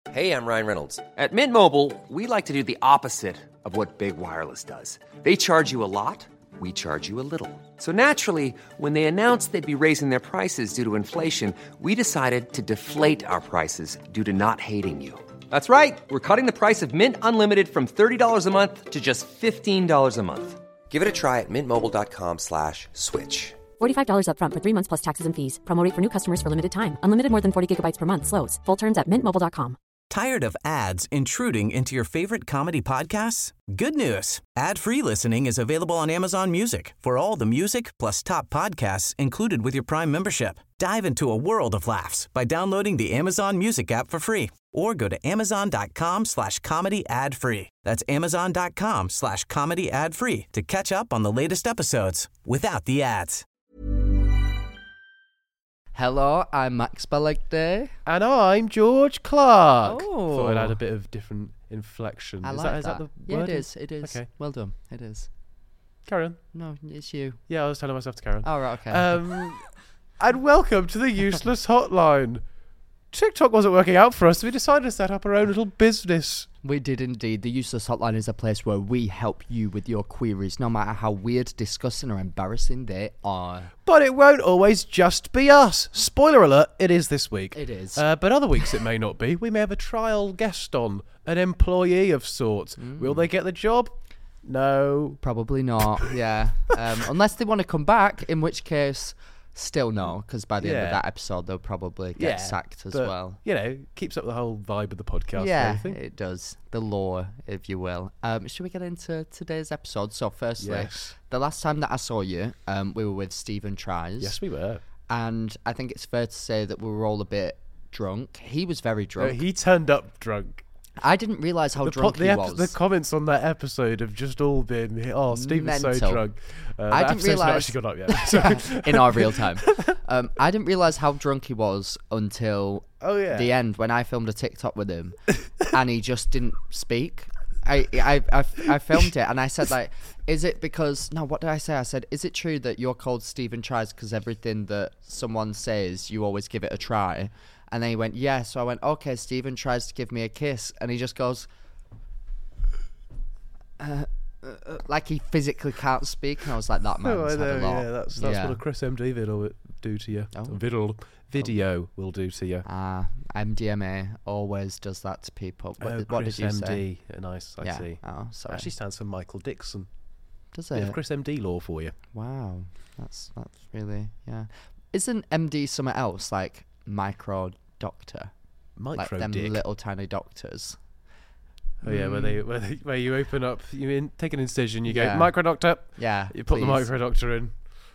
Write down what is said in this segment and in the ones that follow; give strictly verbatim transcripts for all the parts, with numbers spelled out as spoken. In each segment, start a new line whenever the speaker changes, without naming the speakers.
Hey, I'm Ryan Reynolds. At Mint Mobile, we like to do the opposite of what Big Wireless does. They charge you a lot, we charge you a little. So naturally, when they announced they'd be raising their prices due to inflation, we decided to deflate our prices due to not hating you. That's right. We're cutting the price of Mint Unlimited from thirty dollars a month to just fifteen dollars a month. Give it a try at mintmobile.com slash switch.
forty-five dollars up front for three months plus taxes and fees. Promo rate for new customers for limited time. Unlimited more than forty gigabytes per month. Slows full terms at mint mobile dot com.
Tired of ads intruding into your favorite comedy podcasts? Good news. Ad-free listening is available on Amazon Music for all the music plus top podcasts included with your Prime membership. Dive into a world of laughs by downloading the Amazon Music app for free or go to amazon.com slash comedy ad free. That's amazon.com slash comedy ad free to catch up on the latest episodes without the ads.
Hello, I'm Max Belegday.
And I'm George Clark.
Oh.
Thought I'd add a bit of different inflection.
I
is
like
that,
that.
is that the
yeah,
word?
it is. It is.
Okay.
Well done. It is.
Carry on.
No, it's you.
Yeah, I was telling myself to carry on.
Oh, right, okay.
Um, and welcome to the Useless Hotline. TikTok wasn't working out for us, so we decided to set up our own little business.
We did indeed. The Useless Hotline is a place where we help you with your queries, no matter how weird, disgusting, or embarrassing they are.
But it won't always just be us. Spoiler alert, it is this week.
It is.
Uh, but other weeks it may not be. We may have a trial guest on, an employee of sorts. Mm. Will they get the job? No.
Probably not, yeah. Um, unless they want to come back, in which case... Still no, because by the
yeah.
end of that episode, they'll probably get
yeah,
sacked as
but,
well.
You know, keeps up the whole vibe of the podcast.
Yeah,
and everything.
it does. The lore, if you will. Um, should we get into today's episode? So, firstly,
yes.
the last time that I saw you, um, we were with Stephen Tries.
Yes, we were.
And I think it's fair to say that we were all a bit drunk. He was very drunk.
No, he turned up drunk.
I didn't realise how
the
drunk
po- the
he
epi-
was.
The comments on that episode have just all been, oh, Stephen's
Mental.
so drunk. Uh,
I
that
didn't
episode's not
realise
actually gone up yet.
in our real time. Um, I didn't realise how drunk he was until
oh, yeah.
the end when I filmed a TikTok with him, and he just didn't speak. I, I, I, I filmed it and I said, like, is it because, no, what did I say? I said, is it true that you're called Stephen Tries because everything that someone says, you always give it a try? And then he went, yeah. So I went, okay, Stephen tries to give me a kiss. And he just goes, uh, uh, like he physically can't speak. And I was like, that man's
oh, I
had
know,
a lot.
yeah, that's, that's
yeah.
what a Chris M D video will do to you.
Oh.
Vidal, video oh. will do to you.
Ah, M D M A always does that to people. What,
oh,
did, what
Chris
did you
M D.
say?
Nice, I
yeah.
see.
Oh, sorry.
Actually stands for Michael Dixon.
Does
Bit
it?
of Chris M D law for you.
Wow, that's that's really, yeah. Isn't M D something else, like micro doctor?
Micro
like them
dick.
little tiny doctors.
Oh yeah, where they where, they, where you open up, you in, take an incision, you
Yeah.
go micro doctor.
Yeah,
You put
please.
the micro doctor in.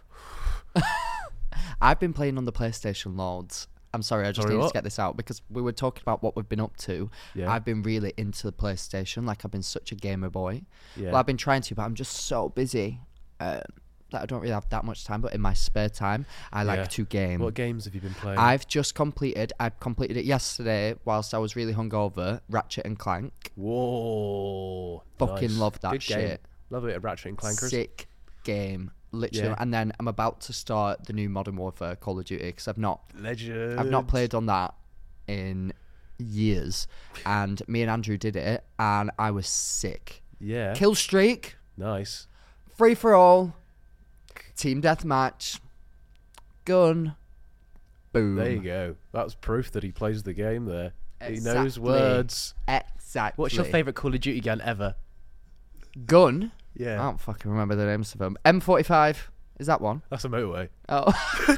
I've been playing on the PlayStation loads. I'm sorry, I just
Sorry,
need
what?
to get this out because we were talking about what we've been up to.
Yeah.
I've been really into the PlayStation, like I've been such a gamer boy.
Yeah.
Well, I've been trying to, but I'm just so busy uh, that I don't really have that much time. But in my spare time, I like
Yeah.
to game.
What games have you been playing?
I've just completed, I completed it yesterday whilst I was really hungover, Ratchet and Clank.
Whoa.
Fucking
nice.
love that
Good game.
shit.
Love it at Ratchet and Clankers.
Sick game. Literally.
Yeah.
And then I'm about to start the new Modern Warfare Call of Duty because I've not
Legend.
I've not played on that in years. And me and Andrew did it and I was sick.
Yeah.
Kill streak,
Nice.
free for all, team deathmatch, gun, boom.
There you go. That's proof that he plays the game there. He knows
Exactly.
words.
Exactly.
What's your favourite Call of Duty gun ever?
gun?
Yeah.
I don't fucking remember the names of them. M forty-five. Is that one?
That's a motorway.
Oh.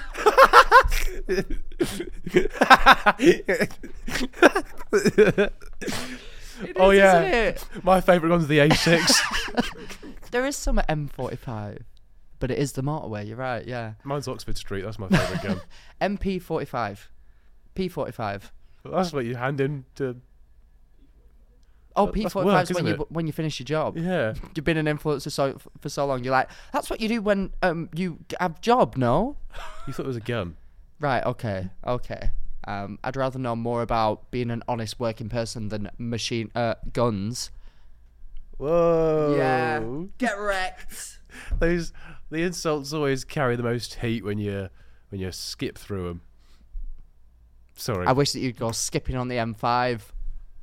oh
is,
yeah.
isn't it?
My favourite one's the A six.
There is some at M forty-five, but it is the motorway. You're right. Yeah.
Mine's Oxford Street. That's my favourite gun.
M P forty-five, P forty-five.
That's what you hand in to.
Oh,
That-
P
that's
forty-five is
work,
when
isn't
you
it?
when you finish your job.
Yeah.
You've been an influencer so for so long. You're like, that's what you do when um you have job. No.
You thought it was a gun.
Right. Okay. Okay. Um, I'd rather know more about being an honest working person than machine uh guns.
Whoa.
Get wrecked.
Those the insults always carry the most heat when you when you skip through them. Sorry.
I wish that you'd go skipping on the M five.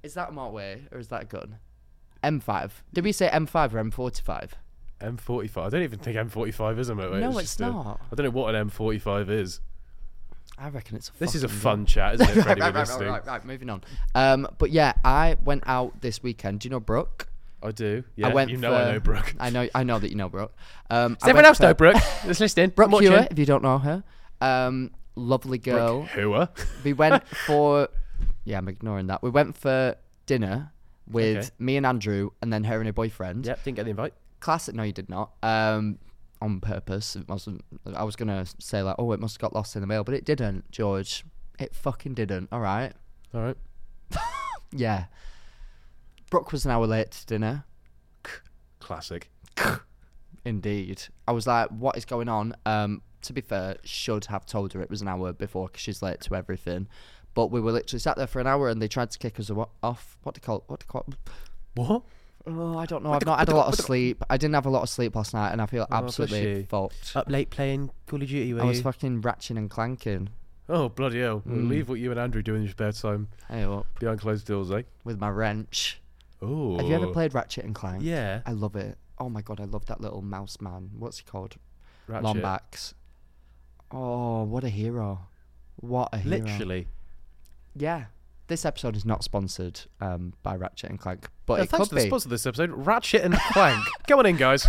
Is that a motorway or is that a gun? M five. Did we say M five or M forty-five?
M forty-five. I don't even think M forty-five is a motorway.
No,
it's,
it's
just a-
not.
I don't know what an M forty-five is.
I reckon it's a
This is a
fucking
fun
gun.
chat, isn't it,
right,
Freddie?
right,
we're
right,
listening?
right, right, moving on. Um, but yeah, I went out this weekend. Do you know Brooke?
I do. Yeah,
I went
you
for,
know I know Brooke.
I know, I know that you know Brooke. Um,
Does
I
everyone
went
else know
for
Brooke? Let's listen.
Brooke
Watching.
Hewitt, if you don't know her. Um, lovely girl.
Brooke Hewitt.
We went for, yeah, I'm ignoring that. We went for dinner with
Okay.
me and Andrew, and then her and her boyfriend.
Yep, didn't get the invite.
Classic. No, you did not. Um, on purpose. It wasn't. I was gonna say like, oh, it must have got lost in the mail, but it didn't, George. It fucking didn't. All right.
All right.
Yeah. Brooke was an hour late to dinner.
Classic.
Indeed. I was like, what is going on? Um, to be fair, should have told her it was an hour before because she's late to everything. But we were literally sat there for an hour and they tried to kick us awa- off. What do you call it? What do you call it?
What?
Oh, I don't know. I've not had a lot of sleep. I didn't have a lot of sleep last night and I feel
Oh, bless
absolutely
you.
fucked.
Up late playing Call of Duty, were
I was
you?
fucking ratcheting and clanking.
Oh, bloody hell. We'll
Mm.
leave what you and Andrew do in your spare time
Hey up
behind closed doors, eh?
with my wrench.
Oh.
Have you ever played Ratchet and Clank?
Yeah.
I love it. Oh my god, I love that little mouse man. What's he called?
Ratchet.
Lombax. Oh, what a hero. What a hero.
Literally.
Yeah. This episode is not sponsored um, by Ratchet and Clank, but
Yeah,
it
thanks
could
for the
be.
sponsor of this episode, Ratchet and Clank. Come on in, guys.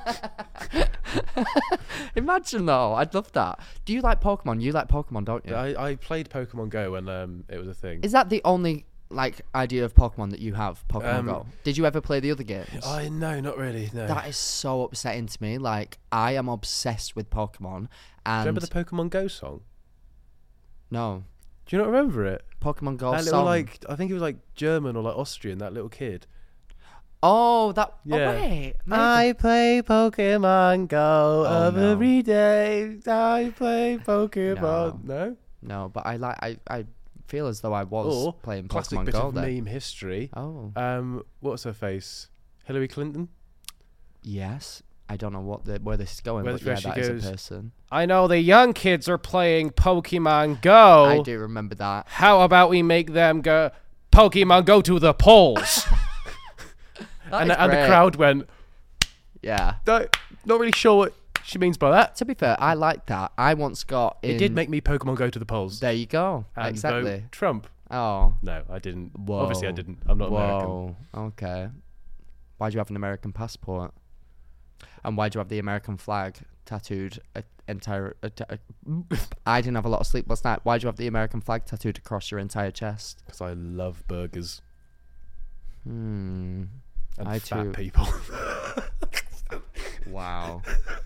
Imagine though, I'd love that. Do you like Pokemon? You like Pokemon, don't you?
I, I played Pokemon Go when um, it was a thing.
Is that the only like idea of Pokemon that you have? Pokemon
Um,
Go. Did you ever play the other games?
I no, not really. No.
That is so upsetting to me. Like I am obsessed with Pokemon,
Do you
and
remember the Pokemon Go song?
no
Do you not remember it?
Pokemon Go
that little
song.
like I think it was like German or like Austrian. That little kid.
Oh, that.
Yeah.
Oh, wait. maybe.
I play Pokemon Go
Oh, no.
every day. I play Pokemon. No.
No, but I like. I, I feel as though I was
Or
playing
classic
Pokemon
bit
Go
of
then.
meme history.
Oh,
Um, what's her face? Hillary Clinton.
yes. I don't know what the, where this is going,
Where
but
the-
yeah,
where she
that is
goes,
a person.
I know the young kids are playing Pokemon Go.
I do remember that.
How about we make them go Pokemon Go to the polls?
That
and
is
the, and the
great.
crowd went,
Yeah.
no, not really sure what she means by that.
To be fair, I like that. I once got in.
It did make me Pokemon Go to the polls.
There you go.
and
exactly.
vote Trump.
Oh.
No, I didn't.
Whoa.
Obviously, I didn't. I'm not American.
Whoa. Okay. Why do you have an American passport? And why do you have the American flag tattooed a, entire? A, a, I didn't have a lot of sleep last night. Why do you have the American flag tattooed across your entire chest?
Because I love burgers
Hmm.
and
I
fat
too.
people.
Wow.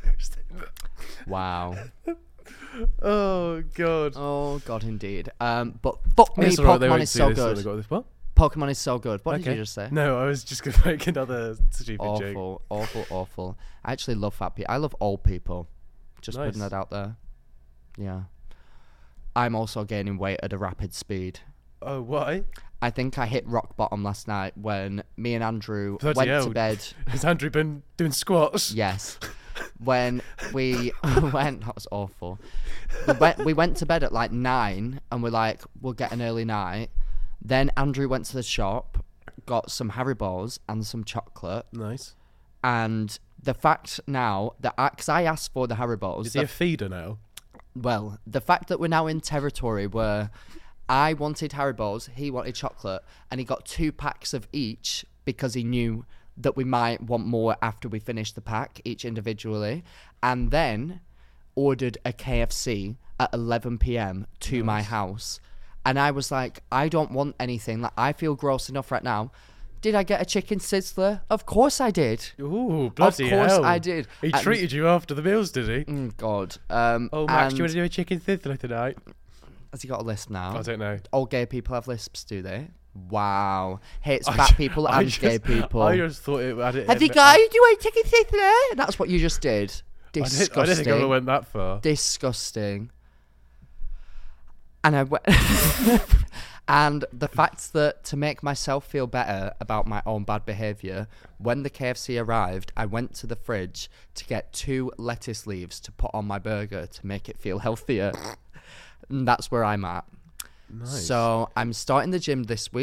Wow.
Oh god.
Oh God, indeed. Um, but fuck me,
It's alright, they
Pokemon
won't
is
see
so
this, so
good.
they got this. What?
Pokemon is so good. What
Okay.
did you just say?
No, I was just gonna make another stupid joke.
Awful, awful, awful. I actually love fat people. I love old people. Just putting
Nice.
that out there. Yeah. I'm also gaining weight at a rapid speed.
Oh, why?
I think I hit rock bottom last night when me and Andrew
Bloody
went
hell.
to bed.
Has Andrew been doing squats?
Yes. When we went, that was awful. We went, we went to bed at like nine and we're like, we'll get an early night. Then Andrew went to the shop, got some Haribos and some chocolate.
Nice.
And the fact now that, because I, I asked for the Haribos.
Is he
the-
a feeder now?
well, the fact that we're now in territory where I wanted Haribos, he wanted chocolate, and he got two packs of each because he knew that we might want more after we finished the pack, each individually, and then ordered a K F C at eleven p.m. to my house. And I was like, I don't want anything. Like, I feel gross enough right now. Did I get a chicken sizzler? Of course I did.
Ooh, bloody
course
hell.
I did.
He
And-
treated you after the meals, did he?
Mm, God. Um,
Oh, Max, do you
and-
want to do a chicken sizzler tonight?
Has he got a lisp now?
I don't know.
All gay people have lisps, do they? Wow. Hates
I
fat
ju-
people
I
and
just-
gay people.
I just thought it had it.
have you
it-
guys do a chicken sizzler? That's what you just did.
I, did,
Disgusting.
I didn't think I went that far.
Disgusting. And I went. And the fact that to make myself feel better about my own bad behaviour, when the K F C arrived, I went to the fridge to get two lettuce leaves to put on my burger to make it feel healthier. And that's where I'm at.
Nice.
So I'm starting the gym this week.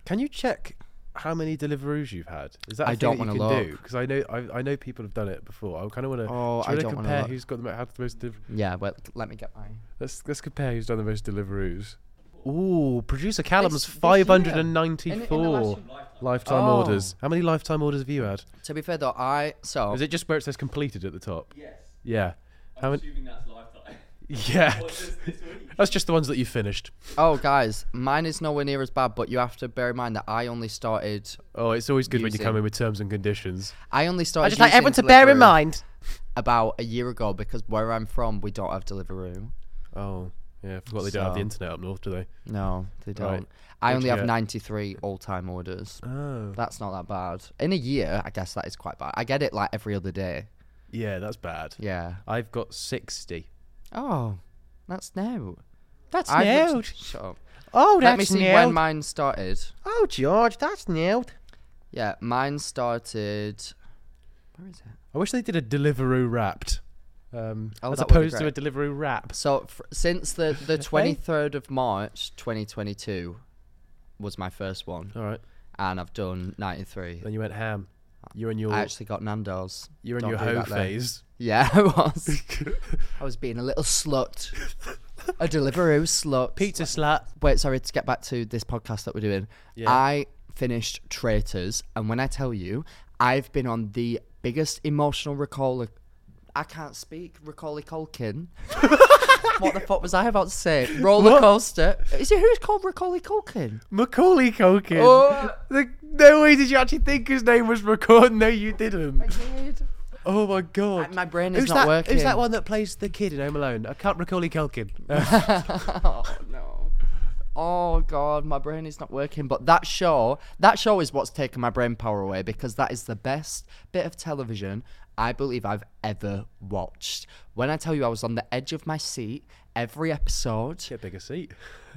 Can you check how many Deliveroos you've had? Is that a
I
thing
don't
that you
wanna
can
look.
do? Because I know I, I know people have done it before. I kind of want to.
Oh, I don't wanna
compare
look.
who's got the mo- had the most. Deliver-
Yeah, well, let me get mine.
let's let's compare who's done the most Deliveroos. Ooh, producer Callum's
This- this year.
five hundred
In- in the
ninety-four
last-
lifetime
Oh.
orders. How many lifetime orders have you had?
To be fair though, I so
Is it just where it says completed at the top?
Yes.
Yeah. How many?
Assuming that's lifetime.
Yeah.
Or just this week.
That's just the ones that you finished.
oh guys, mine is nowhere near as bad, but you have to bear in mind that I only started.
Oh, it's always good when you
Using-
come in with terms and conditions.
I only started.
I just like
using
everyone to bear in
Deliveroo
mind.
about a year ago because where I'm from, we don't have Deliveroo.
Oh, yeah. I forgot they don't have the
So-
internet up north, do they?
No, they don't.
Right.
I
What'd
only
you
have
get?
ninety-three all-time orders.
Oh.
That's not that bad. In a year, I guess that is quite bad. I get it like every other day.
Yeah, that's bad.
Yeah.
I've got sixty.
Oh, that's new.
That's
I've
new.
looked- Shut up.
Oh,
Let me see when mine started.
Oh, George, that's new.
Yeah, mine started. Where is it?
I wish they did a Deliveroo Wrapped. Um,
Oh,
as
that would be
opposed to a
great.
Deliveroo Wrap.
So f- since the the twenty-third of March, twenty twenty-two, was my first one,
All right.
and I've done ninety-three.
Then you went ham. You're in your
I actually got Nando's.
you're in
Don't
your
do
hoe
that then.
phase.
Yeah, I was. I was being a little slut. A Deliveroo slut.
Pizza slut.
Wait, sorry, to get back to this podcast that we're doing.
Yeah.
I finished Traitors, and when I tell you, I've been on the biggest emotional recall. I can't speak. Macaulay Culkin. What the fuck was I about to say? Roller
What?
coaster. Is it who's called Macaulay Culkin?
Macaulay Culkin.
Oh.
The, no way did you actually think his name was Macaulay? No, you didn't.
I did.
Oh my god.
My brain is
who's
not
that,
working.
Who's that one that plays the kid in Home Alone? I can't Macaulay Culkin.
Oh no. Oh god, my brain is not working. But that show, that show is what's taken my brain power away because that is the best bit of television I believe I've ever watched. When I tell you I was on the edge of my seat every episode,
Get a bigger seat.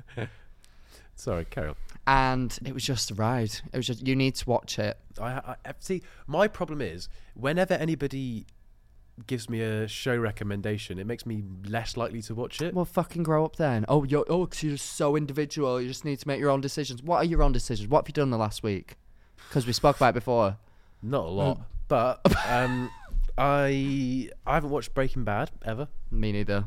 Sorry, carry on.
and it was just a ride. It was just, you need to watch it.
I, I I- see. My problem is whenever anybody gives me a show recommendation, it makes me less likely to watch it.
Well, fucking grow up then. Oh, you're oh, because you're so individual. You just need to make your own decisions. What are your own decisions? What have you done in the last week? Because we spoke about it before.
Not a lot, but um, I I haven't watched Breaking Bad ever.
Me neither.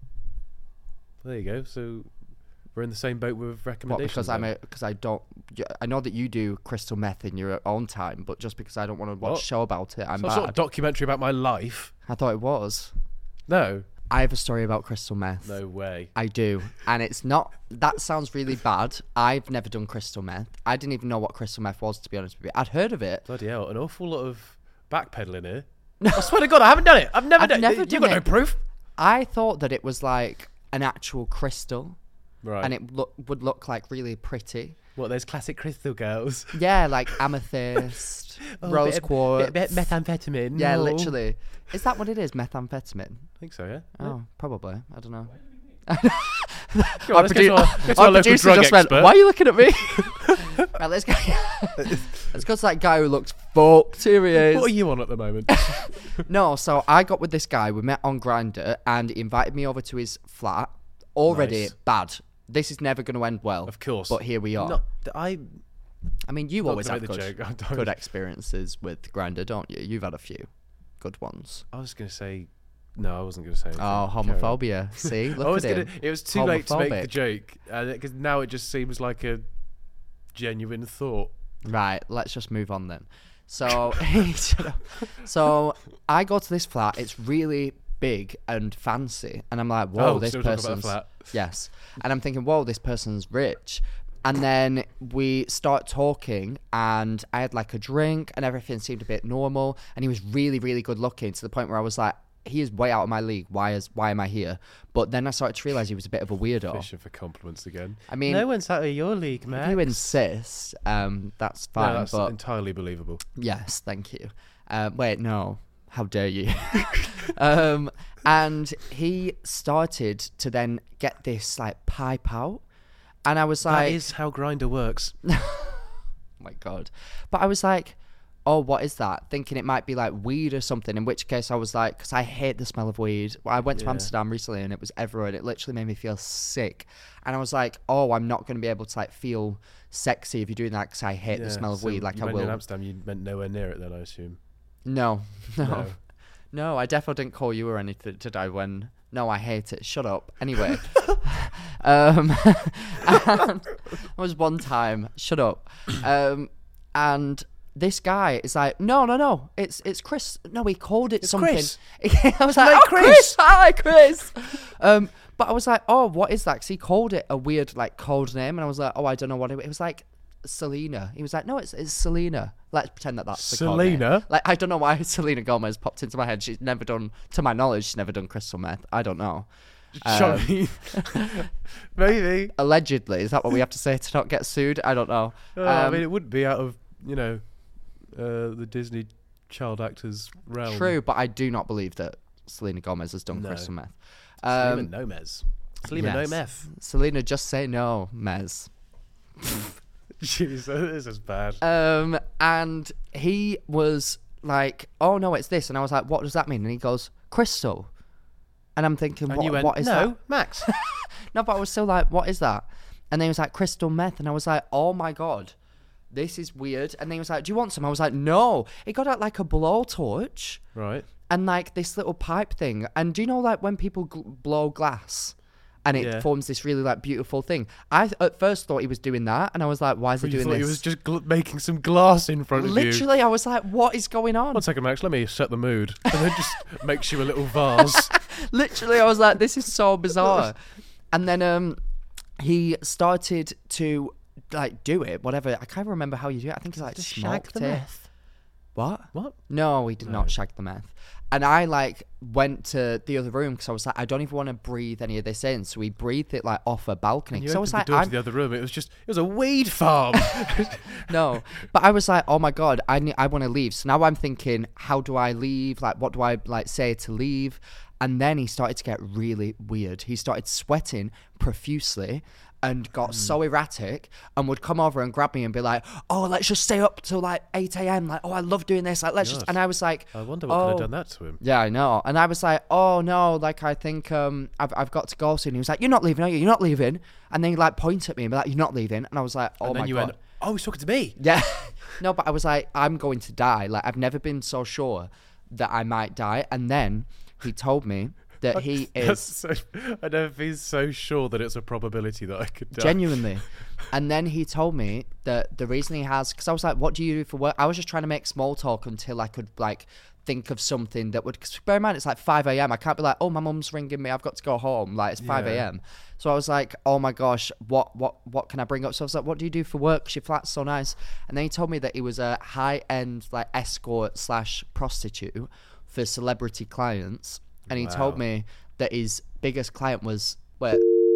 There you go. So we're in the same boat with
What?
recommendations.
Because I'm
then.
a because I don't. y- I know that you do crystal meth in your own time, but just because I don't want to watch
What?
a show about it, I'm
Some
bad.
sort of documentary about my life.
I thought it was.
No,
I have a story about crystal meth.
no way.
I do, and it's not. That sounds really bad. I've never done crystal meth. I didn't even know what crystal meth was, to be honest with you. I'd heard of it.
Bloody hell, an awful lot of backpedaling here. I swear to God, I haven't done it. I've never
I've
done
never
it.
done
You've got
it.
no proof.
I thought that it was like an actual crystal,
Right.
and it look, would look like really pretty.
What, those classic crystal girls?
Yeah, like amethyst,
Oh,
rose
bit of-
quartz.
bit- bit methamphetamine.
Yeah,
Oh.
literally. Is that what it is? Methamphetamine?
I think so, yeah.
Oh, probably. I don't know.
Go on,
Our,
let's
produ-
get to our, get to
our
our local
producer
drug
just
expert.
went, why are you looking at me? Right, let's go. Let's go to that guy who looks fucked. Here he is.
What are you on at the moment?
No, so I got with this guy. We met on Grindr, and he invited me over to his flat. Already
Nice.
bad. This is never going to end well.
Of course.
But here we are.
Not, I
I mean, you
Not
always
to
have
make the
good,
joke, I don't.
good experiences with Grindr, don't you? You've had a few good ones.
I was going to say no. I wasn't going to say anything.
Oh,
Carry on.
homophobia. See, look
I was
at
gonna,
him.
it was too late to make the
Homophobic.
joke because now it just seems like a genuine thought.
Right, let's just move on then. So, shut up. So I go to this flat. It's really big and fancy, and I'm like, "Whoa,
Oh,
this
still talking about the
person's
flat.
yes." And I'm thinking, "Whoa, this person's rich." And then we start talking, and I had like a drink, and everything seemed a bit normal. And he was really, really good looking to the point where I was like, "He is way out of my league. Why is why am I here?" But then I started to realize he was a bit of a weirdo.
Fishing for compliments again.
I mean,
no one's out of your league, man.
if you insist, um, that's fine.
No, that's
but
entirely believable.
yes, thank you. Uh, wait, no. How dare you? um, and he started to then get this like pipe out, and I was like,
that is how Grindr works.
"Oh my god!" But I was like, oh, what is that? Thinking it might be like weed or something, in which case I was like, because I hate the smell of weed. I went to
Yeah.
Amsterdam recently and it was everywhere and it literally made me feel sick. And I was like, oh, I'm not going to be able to like feel sexy if you're doing that because I hate
Yeah,
the smell of
so
weed like
you
I
went in
will.
Amsterdam, you went nowhere near it then, I assume.
No, no, no,
No.
I definitely didn't call you or anything today when, no, I hate it. Shut up. Anyway. um, and there was one time, shut up. Um, and this guy is like, no, no, no, it's it's Chris. No, he called it
It's
something.
Chris.
I was like,
Like
oh,
Chris.
Chris. Hi, Chris. um, but I was like, oh, what is that? Because he called it a weird, like, code name. And I was like, oh, I don't know what it was. It was like Selena. He was like, no, it's, it's Selena. Let's pretend that that's the code name.
Selena?
Like, I don't know why Selena Gomez popped into my head. She's never done, to my knowledge, she's never done crystal meth. I don't know. Um,
Sorry. Maybe.
Allegedly, is that what we have to say to not get sued? I don't know.
Oh, I
Um,
mean, it wouldn't be out of, you know, uh, the Disney child actors realm.
True, but I do not believe that Selena Gomez has done
No.
crystal meth.
Selena
Um,
Gomez. Selena
yes.
Gomez.
Selena, just say no, Mez.
Jeez, this is bad.
Um, and he was like, "Oh no, it's this," and I was like, "What does that mean?" And he goes, "Crystal," and I'm thinking,
and
"What?
you went,
what is
no,
that?"
Max.
No, but I was still like, "What is that?" And then he was like, "Crystal meth," and I was like, "Oh my god, this is weird." And then he was like, "Do you want some?" I was like, "No." It got out like a blowtorch
Right.
and like this little pipe thing. And do you know like when people gl- blow glass? And it
Yeah.
forms this really like beautiful thing. I th- at first thought he was doing that, and I was like, "Why is he
You
doing
thought
this?"
he was just gl- making some glass in front of you.
Literally, I was like, "What is going on?"
One second, Max. Let me set the mood. And then just makes you a little vase.
Literally, I was like, "This is so bizarre." And then um, he started to like do it, whatever. I can't remember how you do it. I think he like
Just
smoked
shag the
it.
meth.
What?
What?
No, he did not shag the meth. And I like went to the other room because I was like, I don't even want to breathe any of this in. So we breathed it like off a balcony.
And you
So I
opened
was
the
like,
door
I'm,
to the other room. It was just, it was a weed farm.
no, but I was like, oh my god, I need, I want to leave. So now I'm thinking, how do I leave? Like, what do I like say to leave? And then he started to get really weird. He started sweating profusely and got so erratic and would come over and grab me and be like, oh, let's just stay up till like eight a.m. Like, oh, I love doing this. Like, let's just.
God.
And I was like,
I wonder what
oh.
could have done that to him.
Yeah, I know. And I was like, oh no, like I think um I've I've got to go soon. He was like, you're not leaving, are you? You're not leaving. And then he like point at me and be like, you're not leaving. And I was like, oh
and then
my
you
god.
went, oh, he's talking to me.
Yeah. No, but I was like, I'm going to die. Like I've never been so sure that I might die. And then he told me that he
That's
is
so, I never been so sure that it's a probability that I could die.
genuinely. And then he told me that the reason he has, because I was like, what do you do for work? I was just trying to make small talk until I could like think of something that would, cause bear in mind, it's like five a.m. I can't be like, oh, my mum's ringing me, I've got to go home. Like it's five a.m. So I was like, oh my gosh, what, what, what can I bring up? So I was like, what do you do for work? 'Cause your flat's so nice. And then he told me that he was a high end like escort slash prostitute for celebrity clients. And he told
Wow.
me that his biggest client was, wait,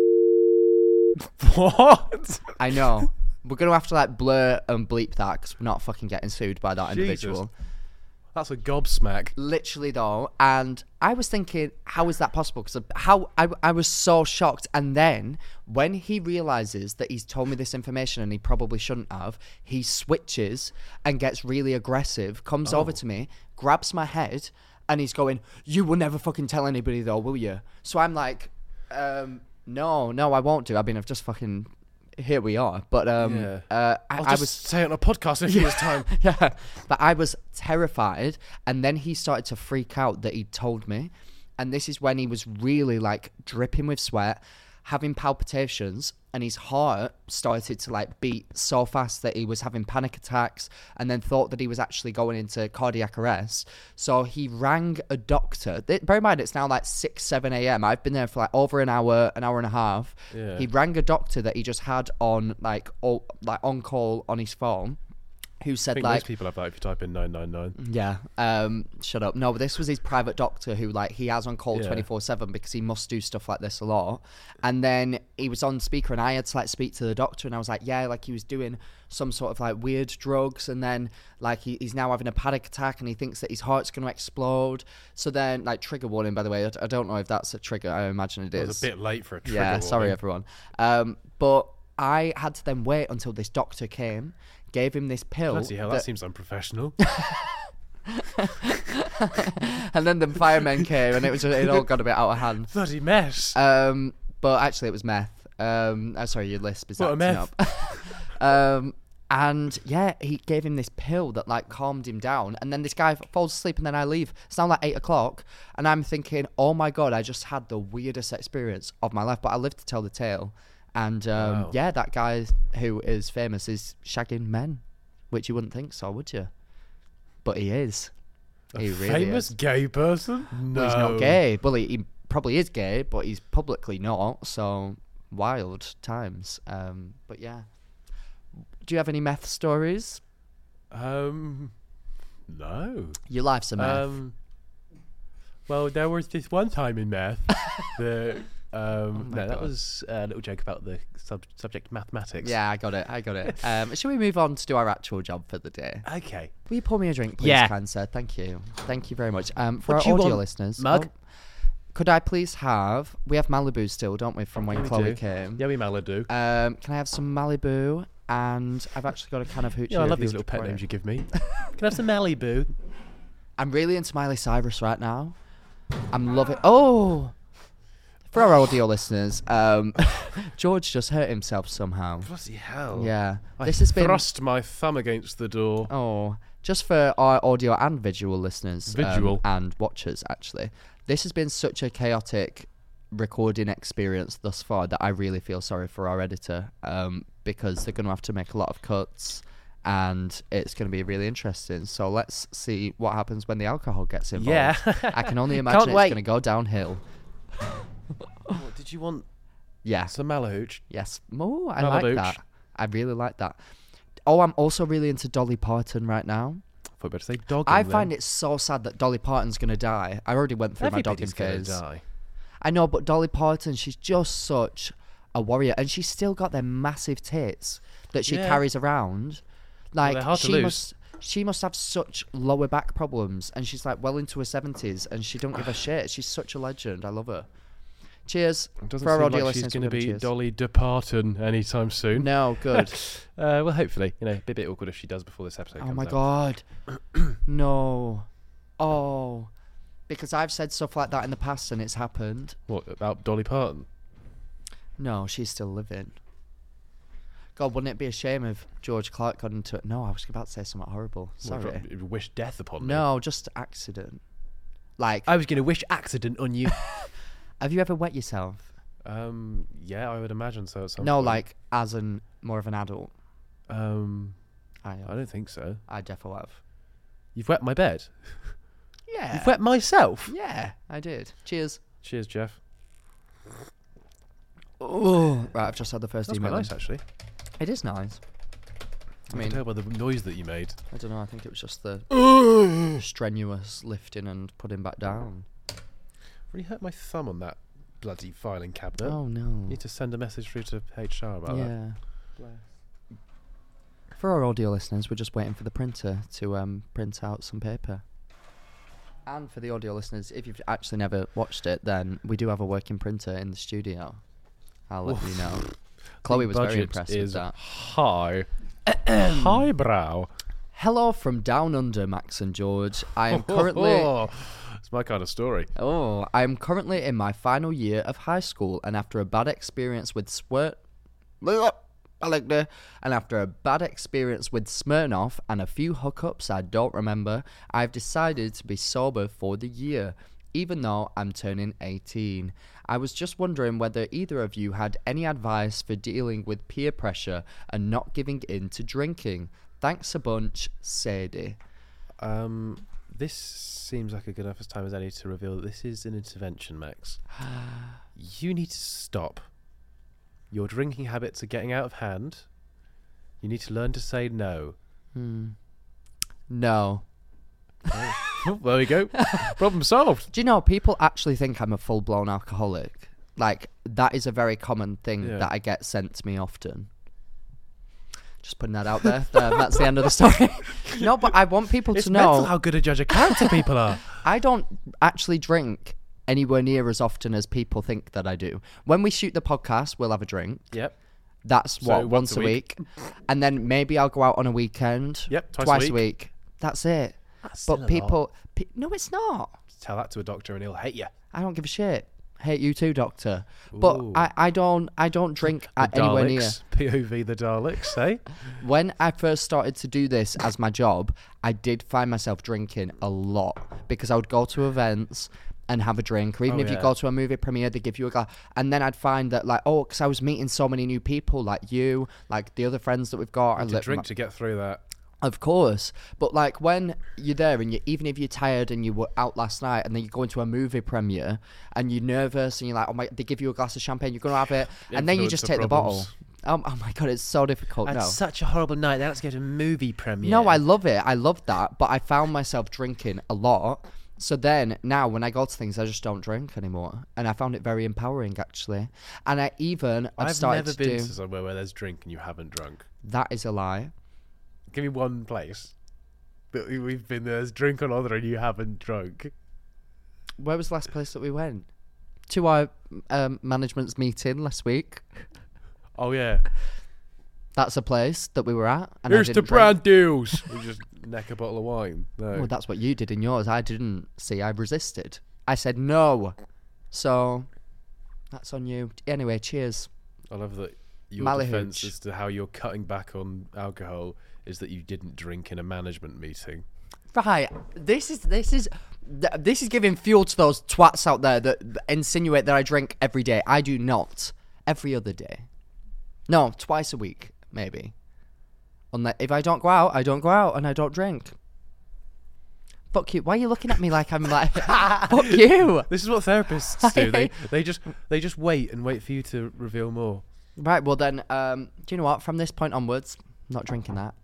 What?
I know. We're going to have to like blur and bleep that because we're not fucking getting sued by that individual.
Jesus. That's a gobsmack.
Literally though. And I was thinking, how is that possible? Because how I, I was so shocked. And then when he realizes that he's told me this information and he probably shouldn't have, he switches and gets really aggressive, comes over to me, grabs my head, and he's going, you will never fucking tell anybody though, will you? So I'm like, um, no, no, I won't do. I mean, I've just fucking, here we are. But um,
Yeah.
uh, I,
I'll
I
just
was,
say it on a podcast in a few years' time.
yeah, but I was terrified. And then he started to freak out that he'd told me. And this is when he was really like dripping with sweat, having palpitations, and his heart started to like beat so fast that he was having panic attacks, and then thought that he was actually going into cardiac arrest. So he rang a doctor. Th- Bear in mind, it's now like six, seven a.m. I've been there for like over an hour, an hour and a half.
Yeah.
He rang a doctor that he just had on like all, like on call on his phone, who
I
said
think
like,
most people have that if you type in nine nine nine.
yeah, um, shut up. No, but this was his private doctor who, like, he has on call
Yeah.
twenty-four seven because he must do stuff like this a lot. And then he was on speaker and I had to, like, speak to the doctor and I was like, yeah, like, he was doing some sort of, like, weird drugs and then, like, he, he's now having a panic attack and he thinks that his heart's going to explode. So then, like, trigger warning, by the way. I, I don't know if that's a trigger. I imagine it
It
is.
was a bit late for a trigger
Yeah, sorry,
warning.
everyone. Um, but I had to then wait until this doctor came, gave him this pill.
Bloody hell, that, that seems unprofessional.
And then the firemen came, and it was just, it all got a bit out of hand.
Bloody mess.
Um, but actually, it was meth. Um, oh, sorry, your lisp is
What, a
acting
meth?
up. um, and yeah, he gave him this pill that like calmed him down, and then this guy falls asleep, and then I leave. It's now like eight o'clock, and I'm thinking, oh my god, I just had the weirdest experience of my life. But I lived to tell the tale, and um,
Wow.
yeah, that guy who is famous is shagging men, which you wouldn't think so, would you? But he is. He really
Famous
is.
gay person? No.
Well, he's not gay. Well, he, he probably is gay, but he's publicly not. So wild times. Um, but yeah. Do you have any meth stories?
Um, no.
Your life's a meth.
Um, well, there was this one time in math. the um,
my
no, that
God.
was a little joke about the sub- subject mathematics.
Yeah, I got it. I got it. Um, shall we move on to do our actual job for the day?
Okay.
Will you pour me a drink, please,
Yeah.
kind sir? Thank you. Thank you very much. Um, for
What
our
do you
audio
want,
listeners,
mug?
oh, could I please have? We have Malibu still, don't we? From when
Yeah, we
Chloe
do.
came.
Yeah, we Malibu.
Um, can I have some Malibu? And I've actually got a can of hoochie.
Yeah, I love
if
these
you
little pet
want
names
it.
you give me. Can I have some Malibu?
I'm really into Miley Cyrus right now. I'm loving. Oh, for our audio listeners, um, George just hurt himself somehow.
Bloody hell.
Yeah,
I
this has been.
thrust my thumb against the door.
Oh, just for our audio and visual listeners, um,
Visual.
and watchers, actually, this has been such a chaotic recording experience thus far that I really feel sorry for our editor, um, because they're going to have to make a lot of cuts. And it's going to be really interesting. So let's see what happens when the alcohol gets involved.
Yeah.
I can only imagine
Can't
it's
wait.
going to go downhill.
What, did you want
Yeah.
some Malahooch?
Yes. Oh, I
Malabooch.
like that. I really like that. Oh, I'm also really into Dolly Parton right now.
I thought you better say dog.
I find it so sad that Dolly Parton's going to die. I already went through my dogging
Everybody's gonna
phase.
die.
I know, but Dolly Parton, she's just such a warrior. And she's still got them massive tits that she
Yeah.
carries around. Like,
they're hard to
she
lose.
must... She must have such lower back problems, and she's like well into her seventies, and she don't give a shit. She's such a legend. I love her. Cheers
It doesn't
for our
seem
audio
like she's
listeners.
going to
we're gonna
be
cheers.
Dolly Departon anytime soon.
No, good.
Uh, well, hopefully, you know, be a bit awkward if she does before this episode
Oh
comes
my
out.
god. No. Oh. Because I've said stuff like that in the past and it's happened.
What about Dolly Parton?
No, she's still living. God, wouldn't it be a shame if George Clark got into it? No, I was about to say something horrible.
What,
Sorry.
if you wish death upon me.
No, just accident. Like,
I was going to wish accident on you.
have you ever wet yourself?
um, yeah, I would imagine so. At some
No,
point.
like as an more of an adult.
Um,
I,
I don't think so.
I definitely have.
You've wet my bed.
Yeah.
You've wet myself.
Yeah, I did. Cheers.
Cheers, Jeff.
Oh, right. I've just had the first
That's
email.
quite nice,
in.
actually.
It is nice. I
I
mean,
can tell by the noise that you made.
I don't know. I think it was just the strenuous lifting and putting back down.
Really hurt my thumb on that bloody filing cabinet.
Oh no.
You need to send a message through to H R about that.
Yeah. For our audio listeners, we're just waiting for the printer to um, print out some paper. And for the audio listeners, if you've actually never watched it, then we do have a working printer in the studio. I'll let you know. Chloe was very
Budget
impressed
is
with that.
high. Highbrow.
Hello from down under, Max and George. I am currently
It's my kind of story.
oh, I am currently in my final year of high school, and after a bad experience with Squirt, I like the, and after a bad experience with Smirnoff and a few hookups I don't remember, I've decided to be sober for the year, even though I'm turning eighteen. I was just wondering whether either of you had any advice for dealing with peer pressure and not giving in to drinking. Thanks a bunch, Sadie.
Um, this seems like a good enough time as any to reveal that this is an intervention, Max. You need to stop. Your drinking habits are getting out of hand. You need to learn to say no.
No.
Oh, there we go. Problem solved.
Do you know, people actually think I'm a full-blown alcoholic. Like, that is a very common thing
Yeah.
that I get sent to me often. Just putting that out there. There, that's the end of the story. No, but I want people
It's
to
mental
know
how good a judge of character people are.
I don't actually drink anywhere near as often as people think that I do. When we shoot the podcast, we'll have a drink.
Yep.
That's
So
what,
once
once
a
a
week.
week. And then maybe I'll go out on a weekend.
Yep, twice a
a week. That's it.
That's still a
but
lot.
people, pe- no, it's not.
Tell that to a doctor and he'll hate you.
I don't give a shit. Hate you too, doctor. But I, I don't I don't drink
The
at anywhere near.
Daleks, P O V the Daleks, eh?
When I first started to do this as my job, I did find myself drinking a lot because I would go to events and have a drink, or even
Oh,
if you
yeah.
go to a movie premiere, they give you a glass. And then I'd find that, like, oh, because I was meeting so many new people, like you, like the other friends that we've got. and
To
li-
drink
my-
to get through that.
Of course, but like when you're there and you, even if you're tired and you were out last night and then you go into a movie premiere and you're nervous and you're like, oh my, they give you a glass of champagne, you're gonna have it, and then you just
Influencer
take the
problems.
bottle. Um, oh my god, it's so difficult. No,
such a horrible night. Now let's go to a movie premiere.
no, I love it. I love that, but I found myself drinking a lot. So then now when I go to things, I just don't drink anymore, and I found it very empowering actually. And I even I've,
I've
started
never
to
been
do
to somewhere where there's drink and you haven't drunk.
that is a lie.
Give me one place that we- we've been there. There's drink on other and you haven't drunk.
Where was the last place that we went? To our um, management's meeting last week.
Oh yeah.
That's a place that we were at. And I
Here's the
didn't
brand
drink.
deals. We just neck a bottle of wine. No.
Well, that's what you did in yours. I didn't. See, I resisted. I said no. So, that's on you. Anyway, cheers.
I love that your
Malihooch.
defense as to how you're cutting back on alcohol is that you didn't drink in a management meeting.
Right. This is this is th- this is giving fuel to those twats out there that that insinuate that I drink every day. I do not. Every other day. No, twice a week, maybe. Unless if I don't go out, I don't go out and I don't drink. Fuck you. Why are you looking at me like I'm like fuck you?
This is what therapists do. They they just they just wait and wait for you to reveal more.
Right, well then, um, do you know what? From this point onwards, not drinking that.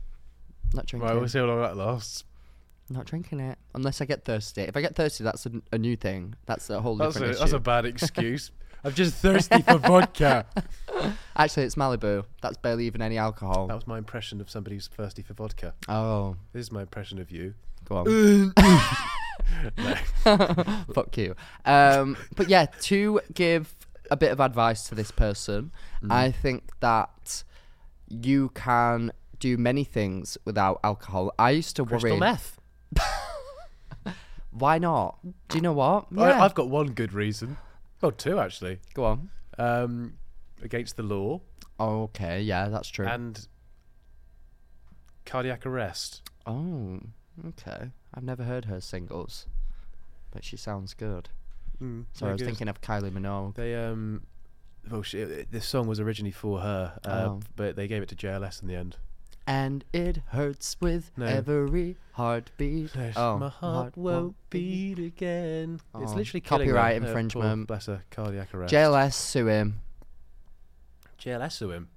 Not drinking.
Right, we'll see how long that lasts.
Not drinking it unless I get thirsty. If I get thirsty, that's a, a new thing. That's a whole
That's
different
a, that's a
issue.
bad excuse. I'm just thirsty for vodka.
Actually, it's Malibu. That's barely even any alcohol.
That was my impression of somebody who's thirsty for vodka.
Oh,
This is my impression of you.
go on. Fuck you. Um, but yeah, to give a bit of advice to this person, I think that you can do many things without alcohol. I used to
Crystal
worry.
meth.
Why not? Do you know what?
I, I've got one good reason. Oh, two actually.
Go on.
Um, against the law
Oh, okay, yeah, that's true.
and cardiac arrest.
Oh, okay. I've never heard her singles, but she sounds good.
Mm,
So I was thinking of Kylie Minogue.
they um. Well, she, this song was originally for her, uh,
Oh.
but they gave it to J L S in the end.
And it hurts with
No.
every heartbeat. Oh,
my heart won't beat again. It's
Oh,
literally killing
copyright
her. Uh, poor-
infringement.
bless her, cardiac arrest.
J L S sue him.
J L S sue him.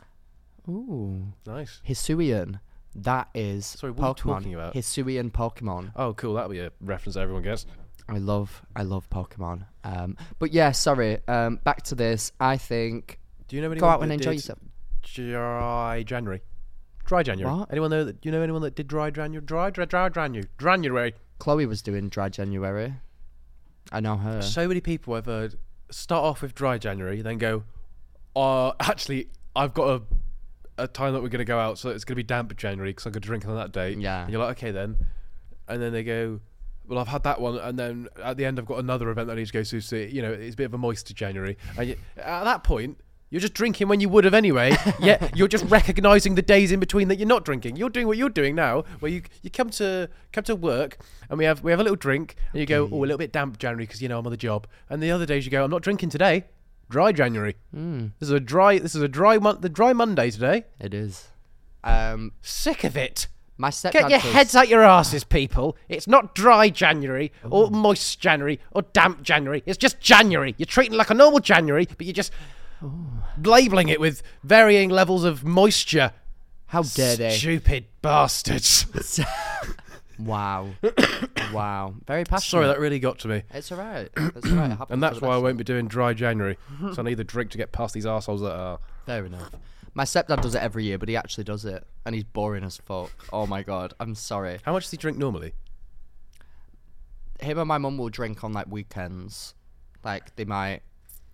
Ooh,
Nice.
Hisuian. That is
Sorry, what are you
Pokemon.
talking about?
Hisuian Pokemon.
Oh, cool. That'll be a reference everyone gets.
I love, I love Pokemon. Um, but yeah, sorry. Um, back to this. I think
Do you know anyone
go out and
that
enjoy
did
yourself.
Dry January. Dry January.
What?
Anyone know that? Do you know anyone that did dry January? Dry, dry, dry January. January.
Chloe was doing Dry January. I know her.
So many people I've heard start off with dry January, then go, uh, actually, I've got a a time that we're going to go out, so it's going to be damp January because I'm going to drink on that date.
Yeah.
And you're like, okay then. And then they go, well, I've had that one, and then at the end I've got another event that I need to go to, so, you know, it's a bit of a moist January. And you, at that point, you're just drinking when you would have anyway, yet you're just recognising the days in between that you're not drinking. You're doing what you're doing now, where you you come to come to work, and we have we have a little drink, and you go, oh, a little bit damp January because, you know, I'm on the job. And the other days you go, I'm not drinking today. Dry January.
Mm,
This is a dry. This is a dry month. The dry Monday today.
it is. Um,
Sick of it.
my stepdad
Get your
does-
heads out your asses, people. It's not dry January or moist January or damp January. It's just January. You're treating it like a normal January, but you're just labelling it with varying levels of moisture.
How dare they?
Stupid bastards.
Wow. Wow. Very passionate.
Sorry, that really got to me.
It's alright. It's alright. It happens
And that's
for the
why I
best.
won't be doing dry January. So I need the drink to get past these arseholes that are.
Fair enough. My stepdad does it every year, but he actually does it, and he's boring as fuck. Oh my god, I'm sorry.
How much does he drink normally?
Him and my mum will drink on like weekends. Like they might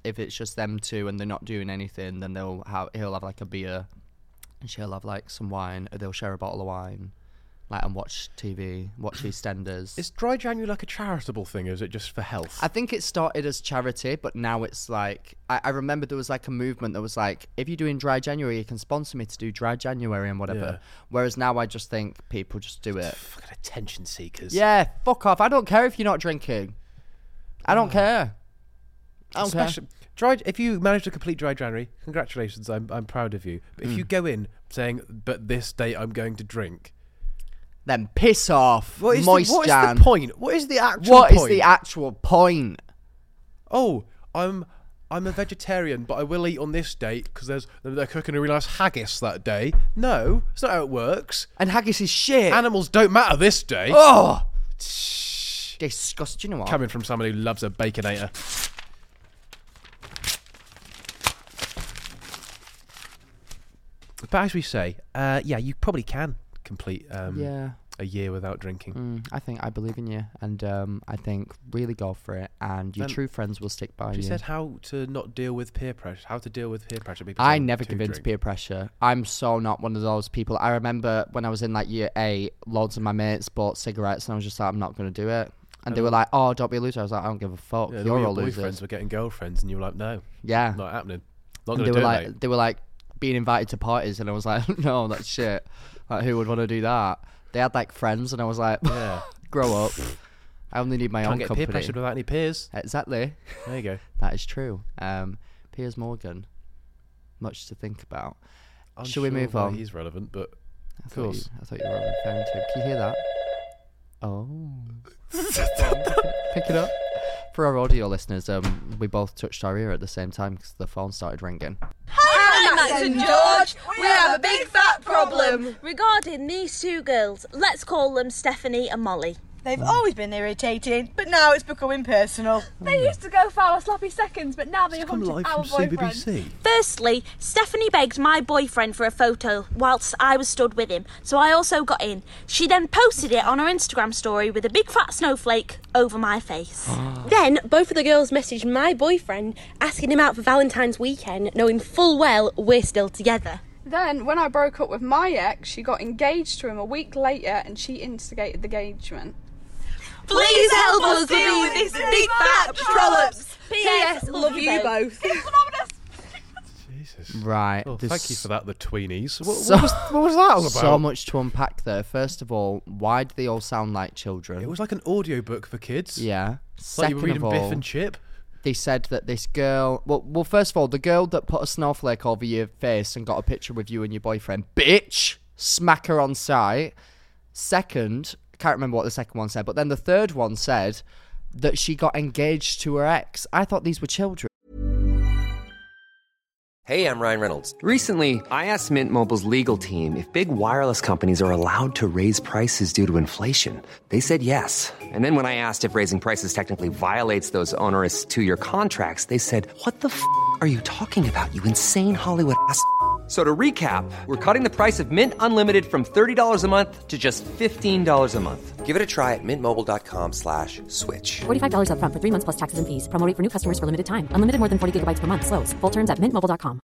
if it's just them two and they're not doing anything, then they'll have he'll have like a beer, and she'll have like some wine, or they'll share a bottle of wine, like and watch T V, watch EastEnders.
Is Dry January like a charitable thing, or is it just for health?
I think it started as charity, but now it's like I, I remember there was like a movement that was like, if you're doing Dry January, you can sponsor me to do Dry January and whatever.
Yeah.
Whereas now I just think people just do it.
Fucking attention seekers.
Yeah, fuck off. I don't care if you're not drinking. I don't care. I don't
Especially,
care.
Dry, if you manage to complete Dry January, congratulations, I'm I'm proud of you. But if
Mm.
you go in saying, but this day I'm going to drink,
Then piss off,
what is,
moist
the, what is
Jan.
the point? What is the actual
What
point?
is the actual point?
Oh, I'm I'm a vegetarian, but I will eat on this date because there's they're cooking a really nice haggis that day. No, it's not how it works.
And haggis is shit.
Animals don't matter this day.
Oh, disgusting. You know what?
Coming from someone who loves a baconator. But as we say, uh, yeah, you probably can complete um,
Yeah.
a year without drinking.
Mm, I think I believe in you, and um, I think really go for it, and your
Um,
true friends will stick by
She
you.
said how to not deal with peer pressure. How to deal with peer pressure. People
I
saying
never
to
give in to
drink.
peer pressure. I'm so not one of those people. I remember when I was in like year eight, loads of my mates bought cigarettes, and I was just like, I'm not going to do it. And they were like, oh, don't be a loser. I was like, I don't give a fuck.
Yeah, all
You're
your
all
boyfriends
losers.
were getting girlfriends, and you were like, no,
Yeah.
not happening. Not
And
going
they
to
were
do it,
like,
mate.
they were like being invited to parties, and I was like, no, that's shit. Like, who would want to do that? They had like friends, and I was like,
Yeah.
grow up. I only need my
Can't
own
get
company.
peer pressured without any peers.
Exactly.
There you go.
That is true. Um, Piers Morgan, much to think about.
I'm
Shall we
sure
move
why
on?
He's relevant, but
I
of
thought you,
course.
I thought you were referring to. Can you hear that? Oh. Pick it up. For our audio listeners, um, we both touched our ear at the same time because the phone started ringing.
Hi, Max and George. We have a big fat problem.
Regarding these two girls, let's call them Stephanie and Molly.
They've always been irritating, but now it's becoming personal.
They used to go for our sloppy seconds, but now they
Come
hunted
live
our
from C B B
boyfriend.
C.
Firstly, Stephanie begged my boyfriend for a photo whilst I was stood with him, so I also got in. She then posted it on her Instagram story with a big fat snowflake over my face.
Then both of the girls messaged my boyfriend asking him out for Valentine's weekend, knowing full well we're still together.
Then, when I broke up with my ex, she got engaged to him a week later and she instigated the engagement.
Please help us deal with this big fat trollops.
P S Love you both.
Jesus.
Right.
Well,
there's
thank you for that, the tweenies. What,
so-
what, was, what was that all about?
So much to unpack there. First of all, why do they all sound like children?
It was like an audiobook for kids.
Yeah.
Like you
Second
were reading
of
Biff
all,
and Chip.
they said that this girl. Well, well, first of all, the girl that put a snowflake over your face and got a picture with you and your boyfriend, bitch, smack her on sight. Second, I can't remember what the second one said, but then the third one said that she got engaged to her ex. I thought these were children.
Hey, I'm Ryan Reynolds. Recently, I asked Mint Mobile's legal team if big wireless companies are allowed to raise prices due to inflation. They said yes. And then when I asked if raising prices technically violates those onerous two-year contracts, they said, what the f*** are you talking about, you insane Hollywood ass f- So to recap, we're cutting the price of Mint Unlimited from thirty dollars a month to just fifteen dollars a month. Give it a try at mintmobile.com slash switch.
forty-five dollars up front for three months plus taxes and fees. Promo rate for new customers for limited time. Unlimited more than forty gigabytes per month. Slows full terms at mint mobile dot com.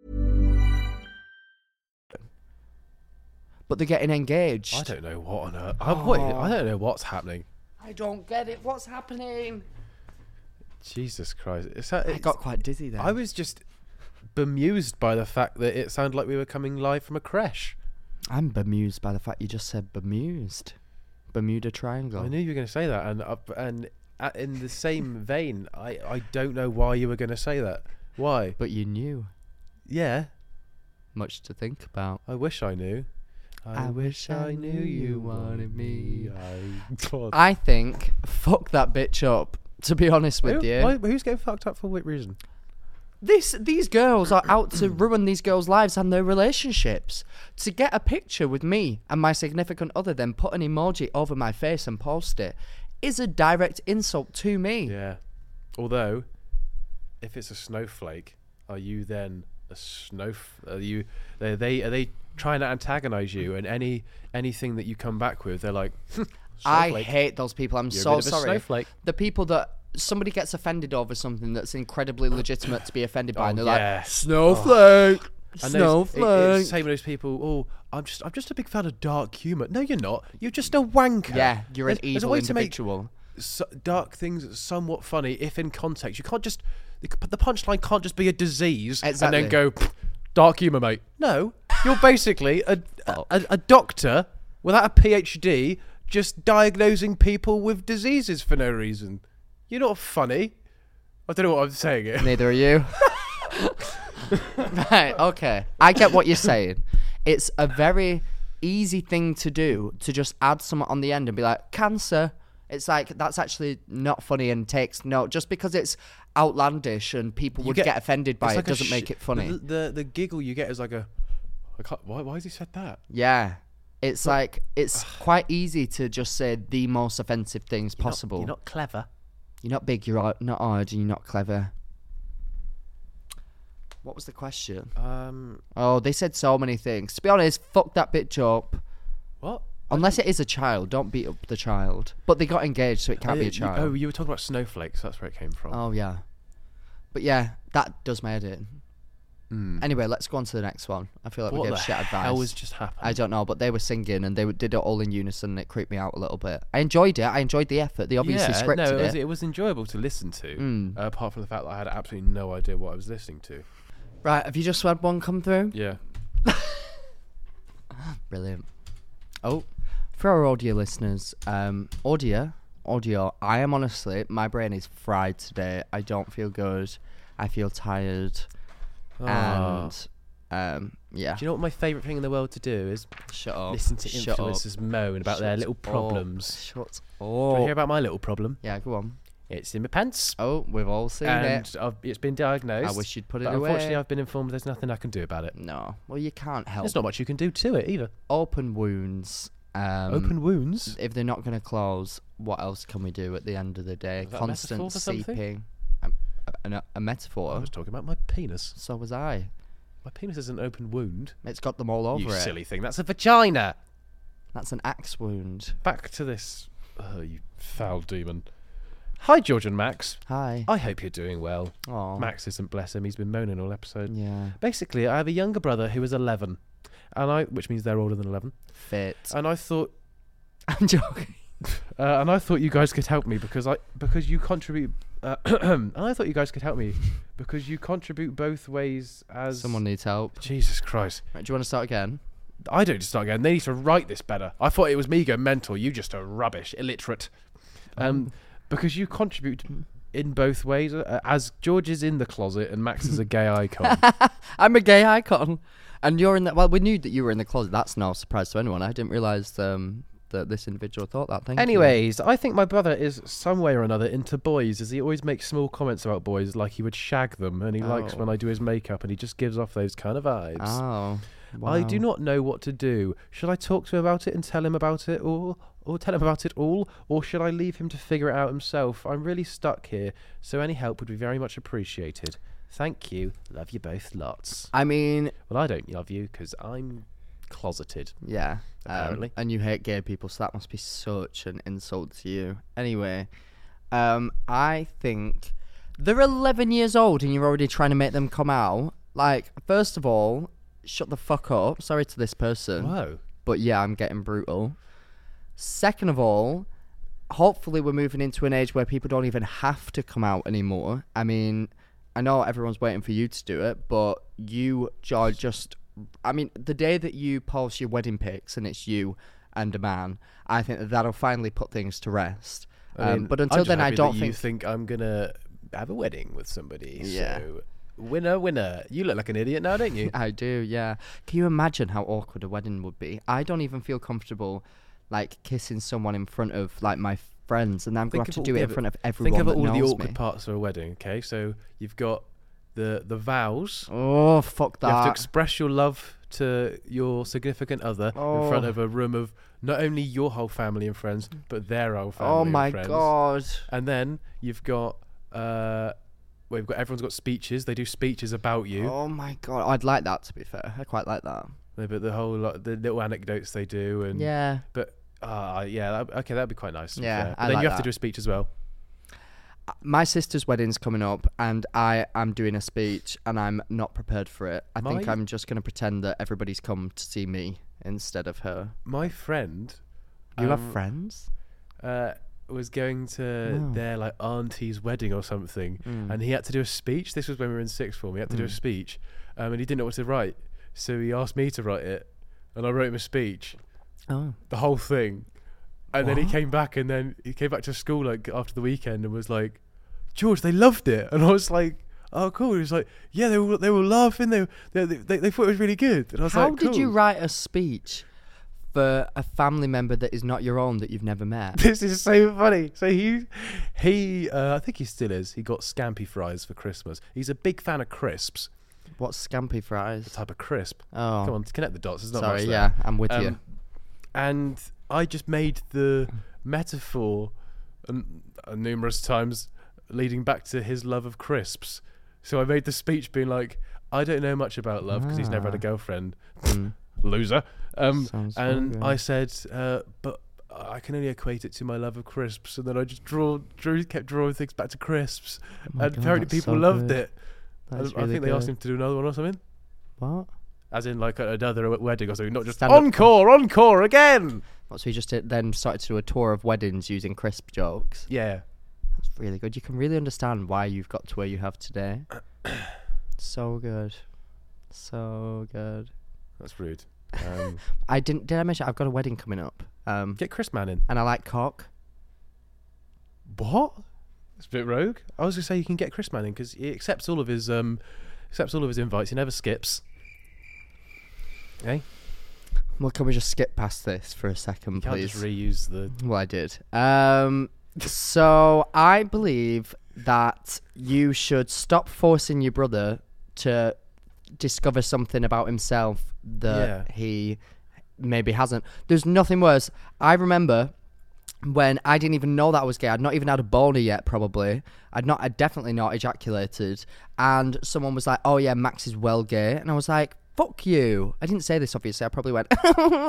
But they're getting engaged.
I don't know what on earth. I, what, I don't know what's happening.
I don't get it. What's happening?
Jesus Christ. It's, it's,
I got quite dizzy then.
I was just bemused by the fact that it sounded like we were coming live from a creche.
I'm bemused by the fact you just said bemused. Bermuda Triangle.
I knew you were going to say that, and uh, and uh, in the same vein, I, I don't know why you were going to say that. Why?
But you knew.
Yeah,
Much to think about.
I wish I knew.
I wish I knew you wanted me.
I, God.
I think fuck that bitch up. To be honest with
Who-
you,
why- who's getting fucked up for what reason?
this these girls are out to ruin these girls' lives and their relationships. To get a picture with me and my significant other, then put an emoji over my face and post it, is a direct insult to me.
Yeah. Although, if it's a snowflake, are you then a snowf? Are you? Are they? Are they trying to antagonize you? And any anything that you come back with, they're like,
I
snowflake.
hate those people. I'm
You're a
so
bit of a
sorry.
snowflake.
The people that somebody gets offended over something that's incredibly legitimate to be offended by,
Oh,
and they're
yeah.
like, snowflake,
And those,
snowflake.
it, it's the same with those people. Oh, I'm just, I'm just a big fan of dark humour. No, you're not. You're just a wanker.
Yeah, you're an
There's- there's a
evil
way to make
individual.
so, dark things somewhat funny if in context. You can't just the, the punchline can't just be a disease
Exactly.
and then go "Pfft, dark humour, mate. No, you're basically a, a, a, a doctor without a PhD just diagnosing people with diseases for no reason. You're not funny. I don't know what I'm saying here.
Neither are you. Right, okay. I get what you're saying. It's a very easy thing to do to just add something on the end and be like, cancer. It's like, that's actually not funny and takes no, just because it's outlandish and people
You
would
get-
get, offended by
it's
it
like a
doesn't
sh-
make it funny.
The, the the giggle you get is like a. I can't, why why has he said that?
Yeah. It's like, it's quite easy to just say the most offensive things possible.
You're not clever.
You're not big, you're odd- not odd, and you're not clever. What was the question?
Um.
Oh, they said so many things. To be honest, fuck that bitch up.
What?
Unless it is a child, don't beat up the child. But they got engaged, so it can't
Oh,
be
you-
a child.
Oh, you were talking about snowflakes. That's where it came from.
Oh, yeah. But yeah, that does my head in.
Mm.
Anyway, let's go on to the next one. I feel like
What
we
the
gave shit advice.
hell has just happened?
I don't know, but they were singing and they w- did it all in unison and it creeped me out a little bit. I enjoyed it. I enjoyed the effort. They obviously
yeah,
scripted
no, it was,
it.
it was enjoyable to listen to.
Mm.
Uh, apart from the fact that I had absolutely no idea what I was listening to.
Right, have you just had one come through?
Yeah.
Brilliant. Oh, for our audio listeners, um, audio, audio, I am honestly, my brain is fried today. I don't feel good. I feel tired.
Ah.
And, um, yeah.
Do you know what my favourite thing in the world to do is?
Shut up.
Listen to
Shut up.
influencers moan about their
Shut
little
up.
problems.
Shut up.
Do you want to hear about my little problem?
Yeah, go on.
It's in my pants.
Oh, we've all seen
and
it.
I've, it's been diagnosed.
I wish you'd put it
but
away.
Unfortunately, I've been informed there's nothing I can do about it.
No. Well, you can't help.
There's not much you can do to it either.
Open wounds. Um,
Open wounds?
If they're not going to close, what else can we do at the end of the day?
Was that a
Constant
metaphor for something?
seeping. Um, a, a, a metaphor.
I was talking about my penis.
So was I.
My penis is an open wound.
It's got them all over
You
it.
silly thing. That's a vagina.
That's an axe wound.
Back to this. Oh, you foul demon. Hi, George and Max.
Hi.
I hope you're doing well.
Aw.
Max isn't, bless him. He's been moaning all episode.
Yeah.
Basically, I have a younger brother who is eleven, and I, which means they're older than eleven.
Fit.
And I thought,
I'm joking.
uh, and I thought you guys could help me because I because you contribute. Uh, and I thought you guys could help me because you contribute both ways. As
Someone needs help.
Jesus Christ.
Right, do you want to start again?
I don't just start again. They need to write this better. I thought it was me going mental. You just are rubbish, illiterate. Um, because you contribute in both ways. Uh, as George is in the closet and Max is a gay icon.
I'm a gay icon. And you're in the... Well, we knew that you were in the closet. That's no surprise to anyone. I didn't realise um, that this individual thought that. Thank you.
Anyways, I think my brother is some way or another into boys, as he always makes small comments about boys, like he would shag them, and he likes
Oh.
when I do his makeup, and he just gives off those kind of vibes.
Oh. Wow.
I do not know what to do. Should I talk to him about it and tell him about it, or or tell him about it all, or should I leave him to figure it out himself? I'm really stuck here, so any help would be very much appreciated. Thank you. Love you both lots.
I mean...
Well, I don't love you because I'm closeted.
Yeah.
Apparently.
Um, and you hate gay people, so that must be such an insult to you. Anyway, um, I think they're eleven years old and you're already trying to make them come out. Like, first of all, shut the fuck up. Sorry to this person.
Whoa.
But yeah, I'm getting brutal. Second of all, hopefully we're moving into an age where people don't even have to come out anymore. I mean, I know everyone's waiting for you to do it, but you are just... I mean, the day that you post your wedding pics and it's you and a man, I think that that'll finally put things to rest.
I
Um,
mean,
but
I'm
until
just
then, I
happy
don't
that
think...
you think I'm gonna have a wedding with somebody.
Yeah.
So, winner, winner. You look like an idiot now, don't you?
I do, yeah. Can you imagine how awkward a wedding would be? I don't even feel comfortable, like, kissing someone in front of, like, my friends, and I'm going to have to
of
do
all-
it
yeah,
in
but
front of everyone
Think of
that
all the
knows
awkward
me.
parts of a wedding. Okay, so you've got the the vows.
Oh, fuck that.
You have to express your love to your significant other in front
Oh.
of a room of not only your whole family and friends, but their whole family
Oh
and
my
friends.
god.
And then you've got, uh, well, you've got everyone's got speeches. They do speeches about you.
Oh my god. I'd like that, to be fair. I quite like that.
No, but the whole lot, the little anecdotes they do, and
Yeah.
But uh, yeah, that, okay, that'd be quite nice. to be
Yeah,
fair. But
I
then
like
you have
that.
to do a speech as well.
my sister's wedding's coming up, and I am doing a speech, and I'm not prepared for it. I think
My-
I'm just going to pretend that everybody's come to see me instead of her.
My friend,
You have
um,
friends?
uh, was going to
Wow.
their like auntie's wedding or something,
Mm.
and he had to do a speech. This was when we were in sixth form. He had to do a
Mm.
speech, um, and he didn't know what to write, so he asked me to write it, and I wrote him a speech,
Oh.
the whole thing, and then he
What?
came back, and then he came back to school like after the weekend and was like, George, they loved it, and I was like, oh cool. He was like, yeah, they were they were laughing, they they they, they thought it was really good, and I was
How
like,
did you
cool.
write a speech for a family member that is not your own that you've never met?
This is so funny. So he, he, uh, I think he still is. He got Scampi fries for Christmas. He's a big fan of crisps,
What's scampi fries?
the type of crisp.
Oh,
Come on, connect the dots. There's not
sorry.
much there.
Yeah, I'm with you.
Um, And I just made the metaphor um, uh, numerous times leading back to his love of crisps. So I made the speech being like, I don't know much about love because he's never had a
Ah.
girlfriend.
Mm.
Loser. Um,
Sounds
and
very
I
good.
said, uh, but I can only equate it to my love of crisps. And then I just draw, drew, kept drawing things back to crisps.
Oh my
and
God,
apparently
that's
people
so
loved
good.
it.
That is
I, I
really
think they asked
good.
him to do another one or something.
What?
As in like a- another wedding or something. Not just
Stand up-
encore, encore again.
What, so you just did, then started to do a tour of weddings using crisp jokes?
Yeah.
That's really good. You can really understand why you've got to where you have today. So good. So good.
That's rude. Um,
I didn't. Did I mention I've got a wedding coming up? Um,
get Chris Man in.
and I like cock.
What? It's a bit rogue. I was gonna say you can get Chris Manning because he accepts all of his um, accepts all of his invites. He never skips. Okay.
Well, can we just skip past this for a second,
You can't
please?
just reuse the.
Well, I did. Um, so I believe that you should stop forcing your brother to discover something about himself that
Yeah.
he maybe hasn't. There's nothing worse. I remember when I didn't even know that I was gay. I'd not even had a boner yet, probably. I'd not. I'd definitely not ejaculated. And someone was like, "Oh yeah, Max is well gay," and I was like, "Fuck you." I didn't say this, obviously. I probably went,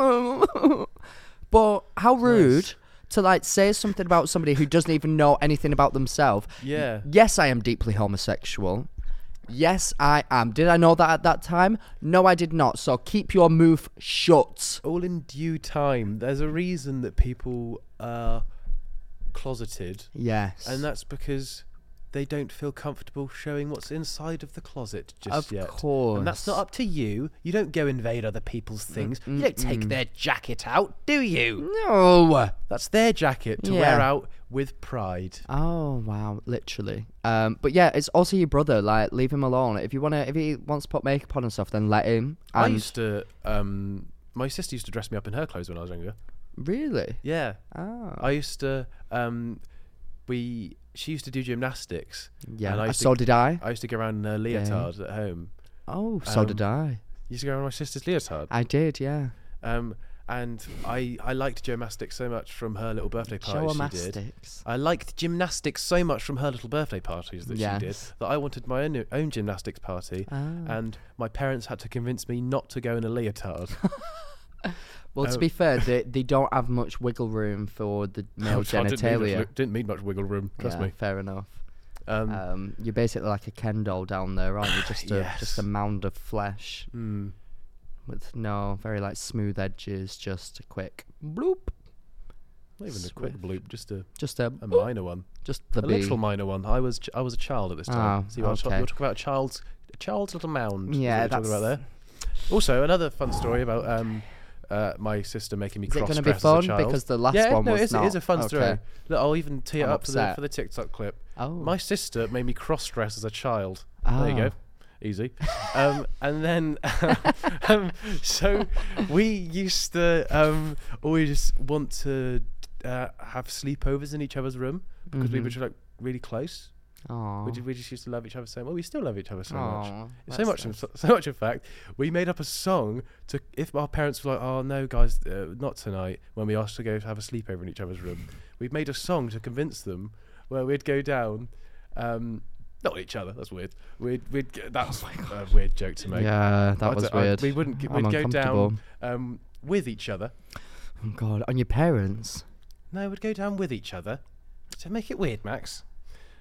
but how rude.
Nice.
To like say something about somebody who doesn't even know anything about themselves.
Yeah.
Yes, I am deeply homosexual. Yes, I am. Did I know that at that time? No, I did not. So keep your mouth shut.
All in due time. There's a reason that people are closeted,
Yes.
and that's because they don't feel comfortable showing what's inside of the closet just
Of
yet.
course.
And that's not up to you. You don't go invade other people's things.
Mm,
you don't
mm,
take
mm.
their jacket out, do you?
No.
That's their jacket to
Yeah.
wear out with pride.
Oh wow, literally. Um, but yeah, it's also your brother. Like, leave him alone. If you wanna, if he wants to put makeup on and stuff, then let him.
I
And-
used to, um, my sister used to dress me up in her clothes when I was younger.
Really?
Yeah.
Oh.
I used to, um, we, she used to do gymnastics.
Yeah.
and I
uh,
used
so
to,
did I.
I used to go around in a leotard at home.
Oh, so did
um,
I.
You used to go around my sister's leotard.
I did. Yeah.
Um, and I, I liked gymnastics so much from her little birthday parties she did.
Gymnastics.
I liked gymnastics so much from her little birthday parties that she did
Yes.
that I wanted my own, own gymnastics party,
Ah.
and my parents had to convince me not to go in a leotard.
Well, to
Oh.
be fair, they they don't have much wiggle room for the male
Which I didn't need,
genitalia.
much, didn't need much wiggle room, trust
yeah,
me.
fair enough.
Um,
Um, you're basically like a Ken doll down there, aren't you? Just a
Yes.
just a mound of flesh
mm,
with no very like smooth edges. Just a quick bloop.
not even a quick
Swift.
bloop, just a,
Just a,
a minor one,
just the
a
bee.
literal minor one. I was ch- I was a child at this time.
Oh,
See, we're,
okay.
we're talking about a child's a child's little mound. is
Yeah,
what we're talking about
that's-
there. Also, another fun story about um, uh, my sister making me
Is it
cross
gonna
dress
be fun?
as a child.
Because the last
yeah,
one
no,
was
it is,
not.
it is a fun
Okay.
story. Look, I'll even tee it
I'm
up for the
upset.
for the TikTok clip.
Oh.
My sister made me cross dress as a child. There you
Ah.
go. Easy. um, and then, um, so we used to um, always want to uh, have sleepovers in each other's room because we
Mhm.
were just, like really close.
Aw.
We, did, we just used to love each other so much. Well, we still love each other so much.
Aw,
So
that's
much,
nice.
so, so much. In fact, we made up a song to if our parents were like, "Oh no, guys, uh, not tonight." When we asked to go have a sleepover in each other's room, we made a song to convince them, where we'd go down, um, not each other. That's weird. We'd we'd g- that's a weird joke to make.
Yeah, that
I
was
don't- I-
weird.
we wouldn't. g-
I'm
We'd go
uncomfortable.
down um, with each other.
Oh God, on your parents.
No, we'd go down with each other to make it weird, Max.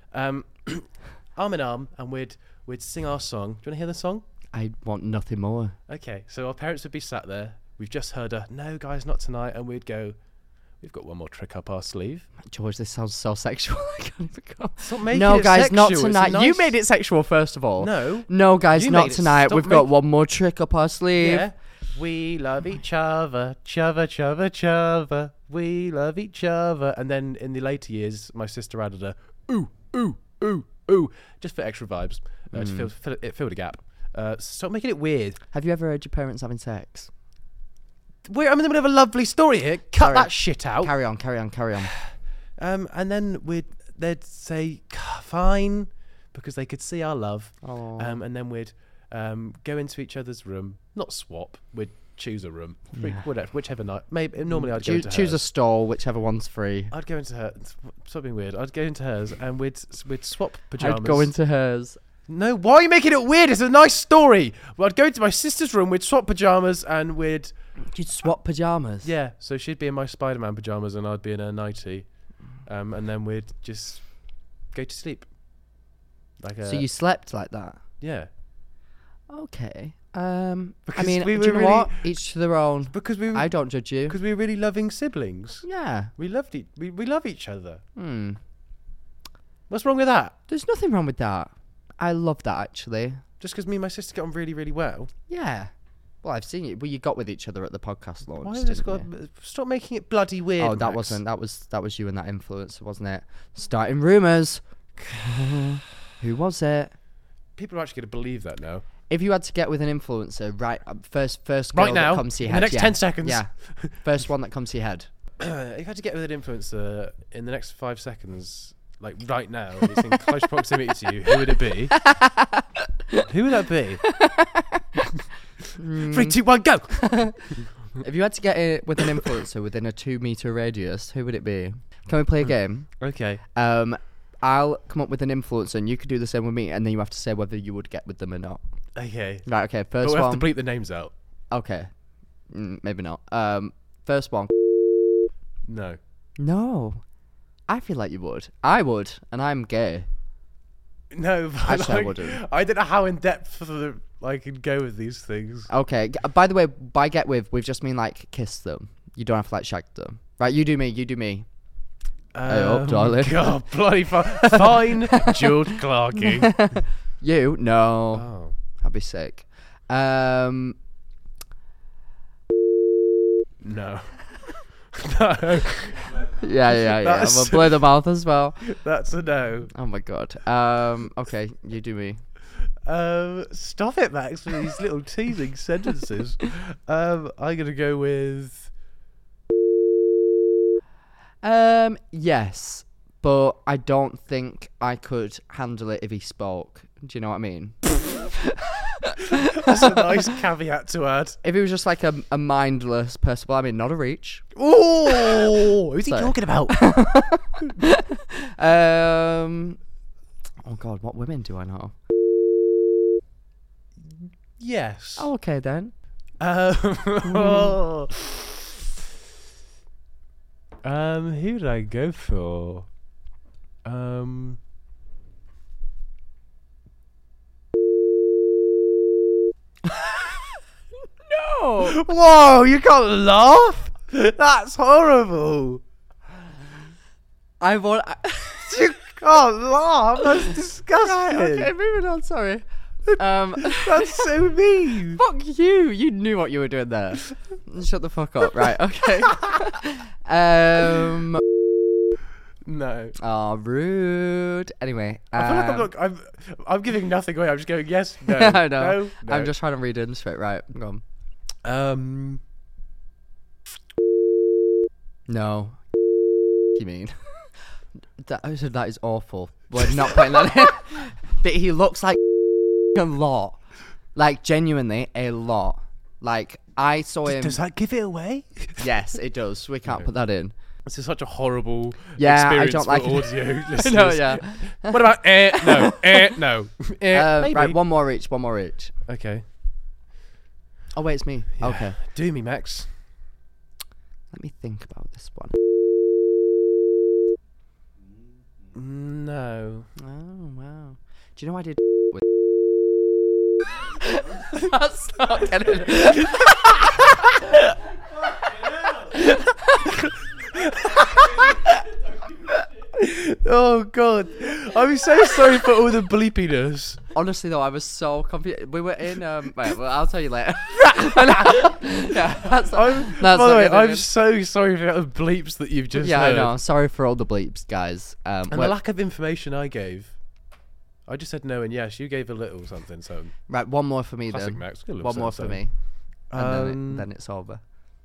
um, arm in arm, and we'd we'd sing our song. Do you want to hear the song?
I want nothing more.
Okay, so our parents would be sat there. We've just heard a no, guys, not tonight, and we'd go. We've got one more trick up our sleeve.
George, this sounds so sexual. I can't even go.
Stop making
no,
it
guys,
sexual.
not
It's
tonight.
nice-
You made it sexual, first of all.
No.
No, guys,
You
not
made it-
tonight.
stop
We've got
make-
one more trick up our sleeve.
Yeah. We love each other, chava, chava, chava. We love each other. And then in the later years, my sister added a ooh, ooh, ooh, ooh, just for extra vibes. Uh, to fill, fill, it filled a gap. Uh, stop making it weird.
Have you ever heard your parents having sex?
We're, I'm in the middle of a lovely story here. Cut
Carry
that
on.
shit out.
Carry on, carry on, carry on.
Um, and then we'd they'd say fine because they could see our love.
Aw.
Um, and then we'd um, go into each other's room, not swap. We'd choose a room, Free-
Yeah.
whatever, whichever night. Maybe normally I'd go
Choose,
into
choose a
hers.
stall, whichever one's free.
I'd go into her. Something weird. I'd go into hers, and we'd we'd swap pajamas.
I'd go into hers.
No, why are you making it weird? It's a nice story. Well, I'd go into my sister's room. We'd swap pajamas, and we'd
You'd swap pajamas.
yeah. So she'd be in my Spider-Man pajamas, and I'd be in her nightie, um, and then we'd just go to sleep. Like a,
So you slept like that.
yeah.
Okay. Um.
Because
I mean,
we
do
were
you know
really-
what? Each to their own.
Because we were,
I don't judge you.
because we were really loving siblings.
Yeah.
We loved each. We we love each other.
Hmm.
What's wrong with that?
There's nothing wrong with that. I love that actually.
Just because me and my sister get on really really well.
Yeah. Well, I've seen you. Well, you got with each other at the podcast launch.
Why has this
didn't
got?
you?
Stop making it bloody weird.
Oh, that
Max.
wasn't. That was that was you and that influencer, wasn't it? Starting rumors. Who was it?
People are actually going to believe that now.
If you had to get with an influencer, right? uh, First, first girl
Right now,
that comes to your
in the
head.
next
yeah.
ten seconds.
Yeah. First one that comes to your head.
If you had to get with an influencer in the next five seconds, like right now, and it's in close proximity to you, who would it be? Who would that be? Three, two, one, go!
If you had to get it with an influencer within a two meter radius, who would it be? Can we play a game?
Okay.
Um, I'll come up with an influencer, and you could do the same with me, and then you have to say whether you would get with them or not.
Okay.
Right. Okay.
But
First
we'll have
one.
to bleep the names out.
Okay. Mm, maybe not. Um, first one.
No.
No. I feel like you would. I would, and I'm gay.
No, but
Actually, I
like,
wouldn't.
I don't know how in depth the, I can go with these things.
Okay. g- By the way, by get with, we've just mean like kiss them. You don't have to like shag them. Right? You do me. You do me. Hey up, darling.
God, bloody fi- fine, George Clarkey.
You? No.
Oh.
I'd be sick. Um.
No. No.
Yeah, yeah, yeah.
That's-
We'll blow the mouth as well.
That's a no.
Oh my god. Um. Okay. You do me.
Um, stop it, Max, with these little teasing sentences. Um, I'm gonna go with.
Um. Yes, but I don't think I could handle it if he spoke. Do you know what I mean?
That's a nice caveat to add.
If he was just like a, a mindless person, well, I mean, not a reach.
Oh, who's he
Sorry.
talking about?
Um. Oh god, what women do I know?
Yes.
Oh, okay then.
Um, um, who did I go for? Um.
No.
Whoa! You can't laugh. That's horrible.
I want.
You can't laugh. That's disgusting.
Right, okay, moving on. Sorry. Um.
That's so mean.
Fuck you! You knew what you were doing there. Shut the fuck up. Right. Okay. um.
No.
Oh, rude. Anyway.
I feel like I'm
um,
not. I'm. I'm giving nothing away. I'm just going yes, no.
I know.
No, no.
I'm just trying to read into it. Right. Go on.
Um.
No. You mean? that that is awful. We're not putting that in. But he looks like a lot. Like genuinely a lot. Like I saw him.
Does that give it away?
Yes, it does. We can't put that in.
This is such a horrible
Yeah, I
experience
don't
for
like it.
audio listeners.
No, yeah.
What about eh? No, eh? No. Eh,
Uh,
maybe.
right, one more each. One more each.
Okay.
Oh wait, it's me.
Yeah.
Okay.
Do me, Max.
Let me think about this one.
No.
Oh, wow. Do you know I did with... That's not getting it.
Oh god, I'm so sorry for all the bleepiness.
Honestly though, I was so confused. We were in um wait, well, I'll tell you later. yeah, that's,
I'm,
that's
by the way, I'm
in.
so sorry for the bleeps that you've just
yeah
heard.
I know, sorry for all the bleeps, guys. Um
And
well,
the lack of information I gave. I just said no and yes. You gave a little something. So
right, one more for me
classic
then.
Max. Good little
One more
something,
for me, and
Um,
then, it, then it's over.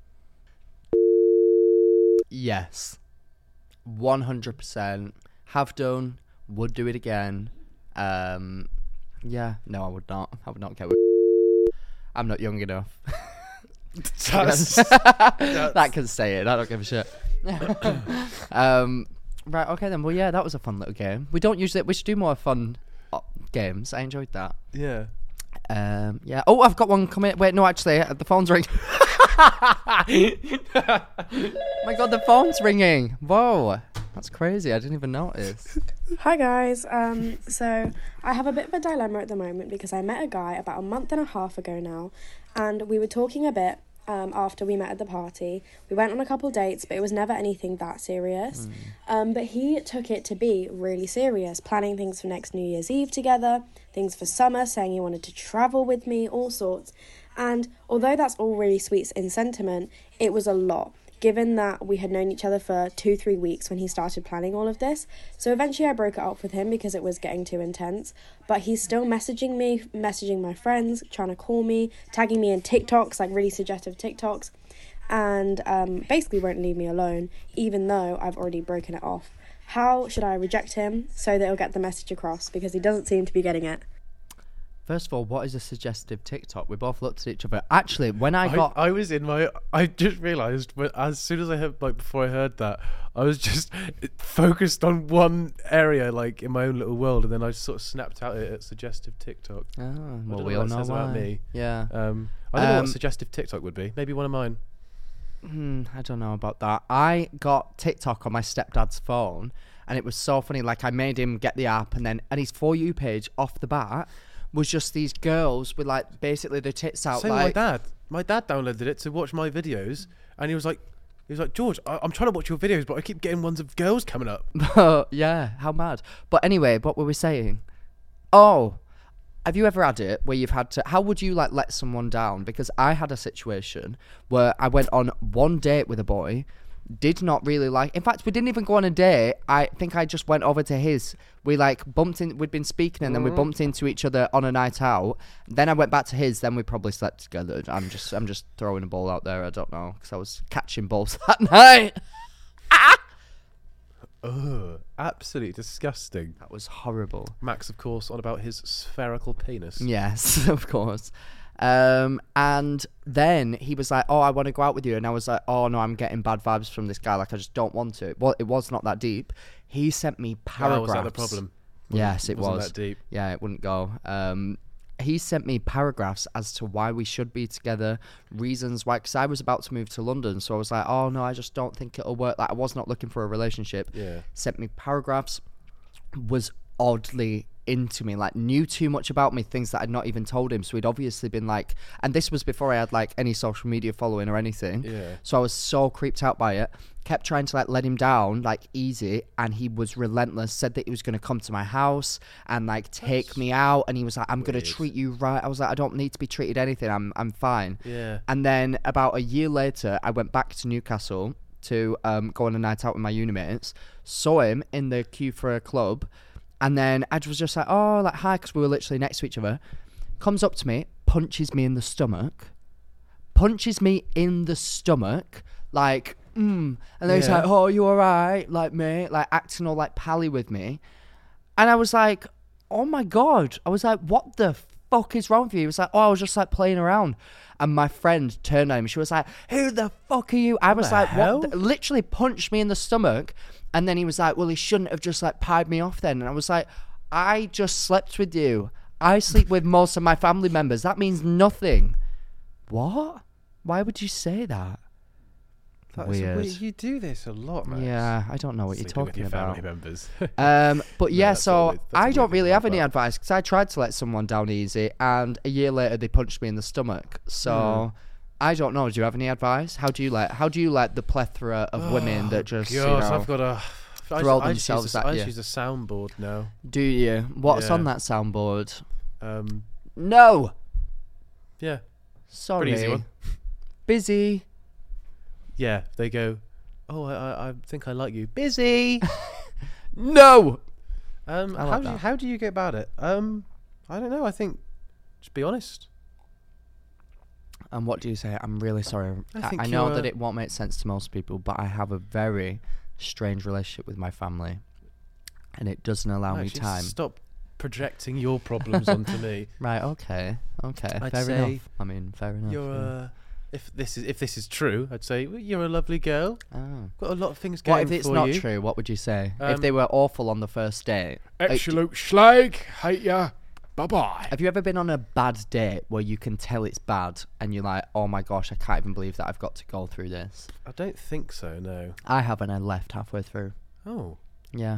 Yes, one hundred percent. Have done. Would do it again. Um, yeah, no, I would not. I would not get with. I'm not young enough.
That's,
that can stay in. I don't give a shit. um, right, okay then. Well, yeah, that was a fun little game. We don't usually. We should do more fun uh, games. I enjoyed that.
yeah.
Um, yeah. Oh, I've got one coming. Wait, no, actually, uh, the phone's ringing. My God, the phone's ringing. Whoa, that's crazy. I didn't even notice.
Hi guys, um, so I have a bit of a dilemma at the moment because I met a guy about a month and a half ago now, and we were talking a bit um, after we met at the party. We went on a couple dates, but it was never anything that serious. Mm. Um, but he took it to be really serious, planning things for next New Year's Eve together, things for summer, saying he wanted to travel with me, all sorts. And although that's all really sweet in sentiment, it was a lot, given that we had known each other for two, three weeks when he started planning all of this. So eventually I broke it up with him because it was getting too intense. But he's still messaging me, messaging my friends, trying to call me, tagging me in TikToks, like really suggestive TikToks, and um, basically won't leave me alone, even though I've already broken it off. How should I reject him so that he'll get the message across? Because he doesn't seem to be getting it.
First of all, what is a suggestive TikTok? We both looked at each other. Actually, when I got...
I, I was in my... I just realised, but as soon as I heard, like, before I heard that, I was just focused on one area, like, in my own little world, and then I sort of snapped out at suggestive TikTok.
Oh, well,
I
we
know
all
what that
know
says
why.
about me.
Yeah.
Um, I don't know
Um,
what suggestive TikTok would be. Maybe one of mine.
Hmm, I don't know about that. I got TikTok on my stepdad's phone, and it was so funny. Like, I made him get the app, and then and his For You page off the bat was just these girls with, like, basically their tits out.
Same
like,
with my dad. My dad downloaded it to watch my videos, and he was like, he was like, George, I- I'm trying to watch your videos, but I keep getting ones of girls coming up.
Yeah, how mad. But anyway, what were we saying? Oh, have you ever had it where you've had to... How would you, like, let someone down? Because I had a situation where I went on one date with a boy, did not really like... In fact, we didn't even go on a date. I think I just went over to his. We, like, bumped in... We'd been speaking, and then we bumped into each other on a night out. Then I went back to his. Then we probably slept together. I'm just I'm just throwing a ball out there. I don't know, because I was catching balls that night.
Ugh, absolutely disgusting.
That was horrible.
Max, of course, on about his spherical penis.
Yes, of course. Um, and then he was like, oh, I want to go out with you. And I was like, oh, no, I'm getting bad vibes from this guy. Like, I just don't want to. Well, it was not that deep. He sent me paragraphs.
Oh, was that the problem?
Yes, it
Wasn't
was.
that deep?
Yeah, it wouldn't go. Um, he sent me paragraphs as to why we should be together, reasons why, because I was about to move to London, so I was like, oh no, I just don't think it'll work. Like, I was not looking for a relationship.
Yeah.
Sent me paragraphs, was oddly into me, like, knew too much about me, things that I'd not even told him. So he'd obviously been like, and this was before I had, like, any social media following or anything.
Yeah.
So I was so creeped out by it. Kept trying to, like, let him down, like, easy, and he was relentless. Said that he was going to come to my house and, like, take
That's
me out, and he was like, I'm going to
weird.
treat you right. I was like, I don't need to be treated anything. I'm I'm fine.
Yeah.
And then about a year later, I went back to Newcastle to um, go on a night out with my uni mates. Saw him in the queue for a club, and then I was just like, oh, like, hi, because we were literally next to each other. Comes up to me, punches me in the stomach. Punches me in the stomach, like, mm. And then he's
Yeah.
like, oh, you alright? Like, mate, like, acting all, like, pally with me. And I was like, oh my God. I was like, what the fuck is wrong with you? He was like, oh, I was just, like, playing around. And my friend turned on him. She was like, who the fuck are you? I was
the
like,
hell?
what? The-? Literally punched me in the stomach. And then he was like, well, he shouldn't have just, like, pied me off then. And I was like, I just slept with you. I sleep with most of my family members. That means nothing. What? Why would you say that?
That's
Weird.
weird. You do this a lot, man.
Yeah, I don't know what
Sleeping
you're
with
talking
your
about.
family members.
Um, but
No,
yeah,
that's
so
all weird- that's
I
a
don't
weird
really
thing
have any
about.
advice because I tried to let someone down easy, and a year later they punched me in the stomach. So
Mm.
I don't know. Do you have any advice? How do you let? How do you let the plethora of women that just you
Gosh,
know,
I've got a. I,
throw
I just
themselves
use a,
at
I
you?
just use a soundboard now.
Do you? What's
Yeah.
on that soundboard?
Um,
No.
yeah,
Sorry.
pretty easy one.
Busy.
Yeah, they go. Oh, I, I, I think I like you. Busy.
No.
Um,
I like
how do you,
that.
how do you get about it? Um, I don't know. I think just be honest.
And what do you say? I'm really sorry.
I
I,
think
I know
you're,
that
uh,
it won't make sense to most people, but I have a very strange relationship with my family, and it doesn't allow me
Actually,
time.
Stop projecting your problems onto me.
Right? Okay. Okay.
I'd
fair
say
enough. I mean, fair enough.
You're
yeah.
uh, if this is if this is true, I'd say well, you're a lovely girl.
Oh.
Got a lot of things going
What if it's
for
not
you.
true? What would you say if
Um,
they were awful on the first date?
Absolute slag. Hate ya. Bye bye.
Have you ever been on a bad date where you can tell it's bad and you're like, oh my gosh, I can't even believe that I've got to go through this?
I don't think so. No.
I have, and I left halfway through.
Oh.
Yeah.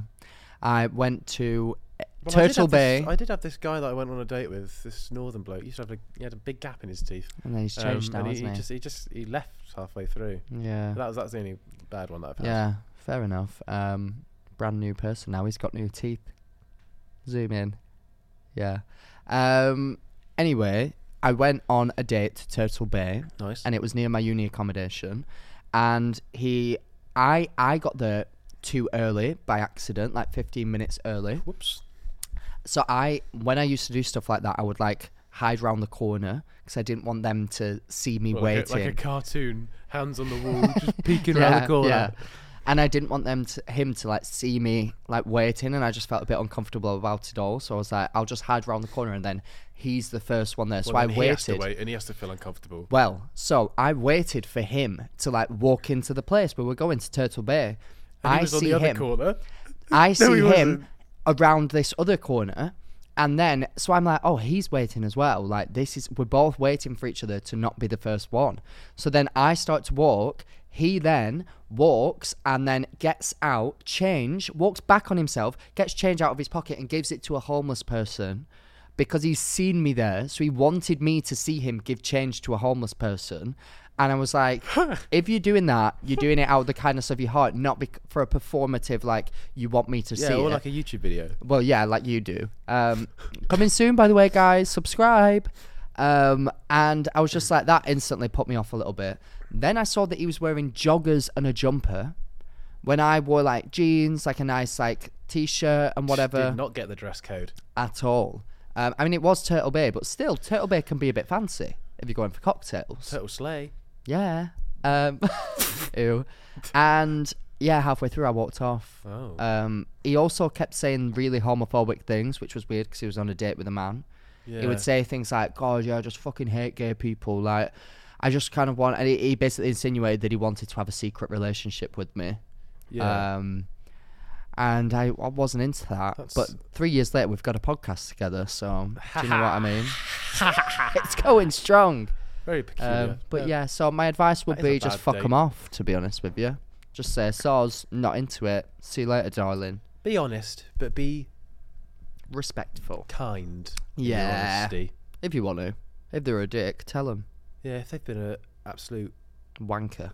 I went to uh,
Well, I did
Turtle
have this-
Bay.
I did have this guy that I went on a date with. This northern bloke. He used to have a he had a big gap in his teeth.
And then he's changed
um,
now,
and he,
hasn't he?
Just he just he left halfway through.
Yeah.
That was that's the only bad one that I've had.
Yeah, fair enough. Um, brand new person now. He's got new teeth. Zoom in. Yeah. Um. Anyway, I went on a date to Turtle Bay.
Nice.
And it was near my uni accommodation. And he, I, I got there too early by accident, like fifteen minutes early.
Whoops.
So I, when I used to do stuff like that, I would like hide around the corner because I didn't want them to see me
Well, like,
waiting.
a, like a cartoon, hands on the wall, just peeking around the corner.
Yeah. And I didn't want them to, him to like see me like waiting, and I just felt a bit uncomfortable about it all. So I was like, I'll just hide around the corner, and then he's the first one there. So
Well,
I
then he has to
waited.
wait, and he has to feel uncomfortable.
Well, so I waited for him to like walk into the place where we're going to Turtle Bay.
And he
I
was on
see
the other
him.
corner.
I
No,
see
he
him
wasn't.
around this other corner. And then, so I'm like, oh, he's waiting as well. Like, this is, we're both waiting for each other to not be the first one. So then I start to walk. He then walks and then gets out, change, walks back on himself, gets change out of his pocket and gives it to a homeless person because he's seen me there. So he wanted me to see him give change to a homeless person. And I was like, if you're doing that, you're doing it out of the kindness of your heart, not bec- for a performative, like, you want me to
Yeah,
see
or
it.
like a YouTube video.
Well, yeah, like you do. Um, coming soon, by the way, guys. Subscribe. Um, and I was just like, that instantly put me off a little bit. Then I saw that he was wearing joggers and a jumper when I wore like jeans, like a nice like t-shirt and whatever.
Did not get the dress code.
At all. Um, I mean, it was Turtle Bay, but still, Turtle Bay can be a bit fancy if you're going for cocktails.
Turtle Slay.
Yeah. Um, ew. And yeah, halfway through I walked off.
Oh.
Um, he also kept saying really homophobic things, which was weird because he was on a date with a man.
Yeah.
He would say things like, God, yeah, I just fucking hate gay people. Like, I just kind of want... And he, he basically insinuated that he wanted to have a secret relationship with me.
Yeah.
Um, and I, I wasn't into that.
That's-
But three years later, we've got a podcast together, so do you know what I mean? It's going strong.
Very peculiar.
Um, but yeah, so my advice would
That is a
be just
bad
fuck
date.
them off, to be honest with you. Just say, Soz, not into it. See you later, darling.
Be honest, but be
Respectful.
kind. in your
Yeah.
honesty.
If you want to. If they're a dick, tell them.
Yeah, if they've been an absolute
Wanker.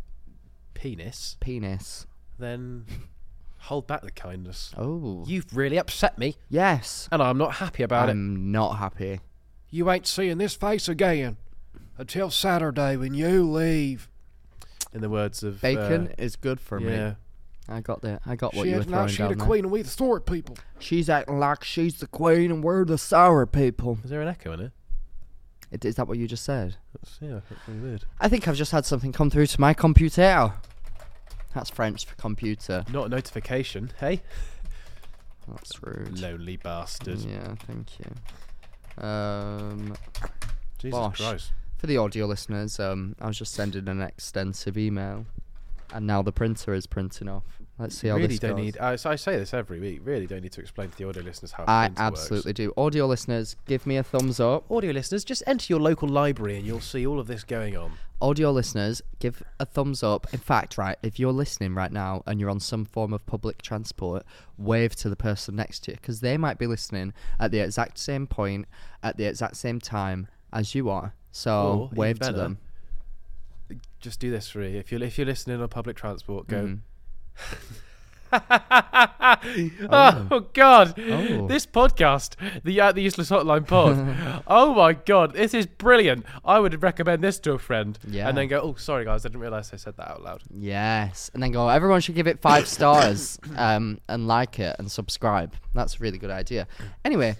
penis,
Penis.
then hold back the kindness.
Oh.
You've really upset me,
Yes.
and I'm not happy about it.
I'm not happy.
You ain't seeing this face again until Saturday when you leave.
In the words of
Bacon
uh,
is good for
yeah.
me. I got that. I got what
She
you were
acting like
throwing
she
down
the
there.
queen and we the sword people.
She's acting like she's the queen and we're the sour people.
Is there an echo in it?
It- Is that what you just said?
That's, yeah, that's really weird.
I think I've just had something come through to my computer. That's French for computer.
Not a notification, hey?
That's rude.
Lonely bastard.
Yeah, thank you. Um,
Jesus
Bosh.
Christ.
For the audio listeners, um, I was just sending an extensive email, and now the printer is printing off. Let's see how
really
this
don't
goes.
need. I, so I say this every week. Really don't need to explain to the audio listeners how.
I
printer
absolutely
works.
do. Audio listeners, give me a thumbs up.
Audio listeners, just enter your local library and you'll see all of this going on.
Audio listeners, give a thumbs up. In fact, right, if you're listening right now and you're on some form of public transport, wave to the person next to you, because they might be listening at the exact same point, at the exact same time as you are. So
Or, even
wave to
better,
them.
Just do this for me. If you're if you're listening on public transport, go.
Mhm.
oh. oh God!
Oh.
This podcast, the uh, the Useless Hotline Pod. oh my God, this is brilliant. I would recommend this to a friend.
Yeah.
And then go, oh, sorry guys, I didn't realise I said that out loud.
Yes, and then go, everyone should give it five stars um, and like it and subscribe. That's a really good idea. Anyway,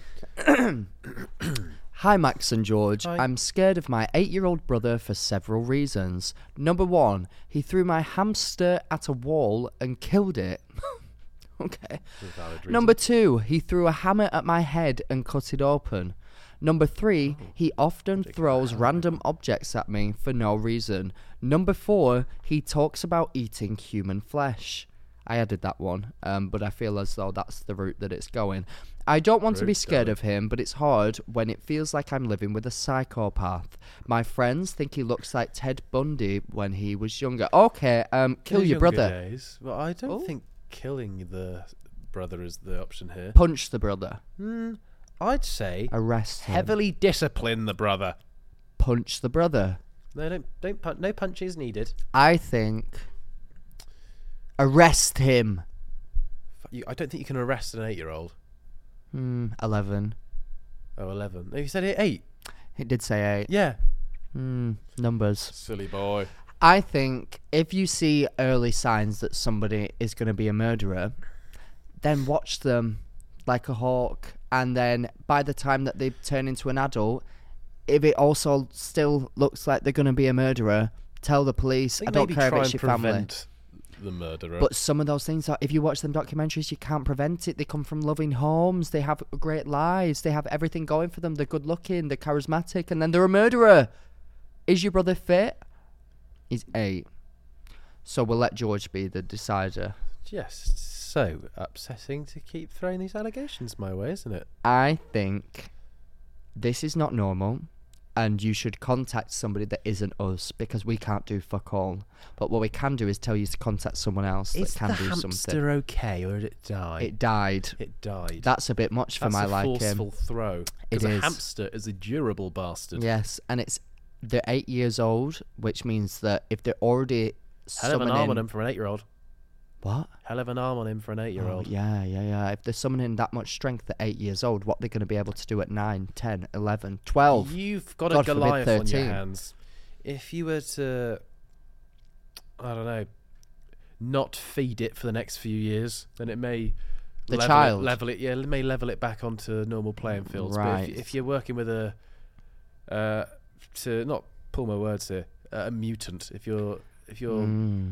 hi Max and George.
Hi.
I'm scared of my eight-year-old brother for several reasons. Number one, he threw my hamster at a wall and killed it. Okay. Number two, he threw a hammer at my head and cut it open. Number three,
Oh,
he often throws random objects at me for no reason. Number four, he talks about eating human flesh. I added that one, um, but I feel as though that's the route that it's going. I don't want to be
Route
scared
going.
of him, but it's hard when it feels like I'm living with a psychopath. My friends think he looks like Ted Bundy when he was younger. Okay, um, kill
In
your
younger
brother.
Days, well, I don't
Oh.
think killing the brother is the option here.
Punch the brother.
Hmm, I'd say
Arrest him.
heavily discipline the brother.
Punch the brother.
No, don't don't pun- no punches needed.
I think arrest him.
F- You, I don't think you can arrest an eight-year-old.
Hmm, eleven.
Oh, eleven. No, you said it eight.
It did say eight.
Yeah.
Hmm, numbers.
Silly boy.
I think if you see early signs that somebody is going to be a murderer, then watch them like a hawk. And then by the time that they turn into an adult, if it also still looks like they're going to be a murderer, tell the police. I,
think
don't
maybe
care if
try
it's
and
your family.
prevent the murderer.
But some of those things are, if you watch them documentaries, you can't prevent it. They come from loving homes. They have great lives. They have everything going for them. They're good looking. They're charismatic. And then they're a murderer. Is your brother fit? He's eight. So we'll let George be the decider.
Just so upsetting to keep throwing these allegations my way, isn't it?
I think this is not normal. And you should contact somebody that isn't us, because we can't do fuck all. But what we can do is tell you to contact someone else
Is
that can
the
do
hamster
something.
okay, or did it die?
It died.
It died.
That's a bit much for
That's
my
a
liking.
forceful throw.
It
Because a
is.
hamster is a durable bastard.
Yes, and it's they're eight years old, which means that if they're already
Hell of an
summoning
arm on him for an eight-year-old.
what?
Hell of an arm on him for an
Oh,
eight-year-old.
yeah, yeah, yeah. If they're summoning that much strength at eight years old, what they're going to be able to do at nine, ten, eleven, twelve?
You've got
God
a
forbid,
Goliath on your
thirteen.
hands. If you were to, I don't know, not feed it for the next few years, then it may
The
level
child.
it, level it, yeah, it may level it back onto normal playing fields. But
Right.
if, if you're working with a, uh, to not pull my words here, uh, a mutant. If you're, if you're,
Mm,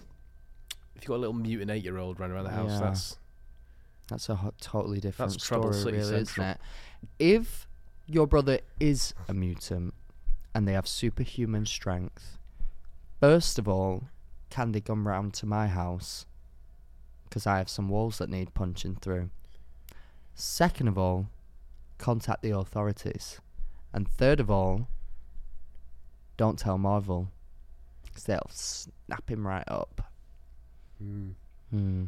if you've got a little mutant eight-year-old running around the house,
Yeah.
that's
that's a ho- totally different
That's Trouble
story,
City
really,
Central.
isn't it? If your brother is a mutant and they have superhuman strength, first of all, can they come round to my house? Because I have some walls that need punching through. Second of all, contact the authorities. And third of all, don't tell Marvel. Because they'll snap him right up.
Mm.
Hmm.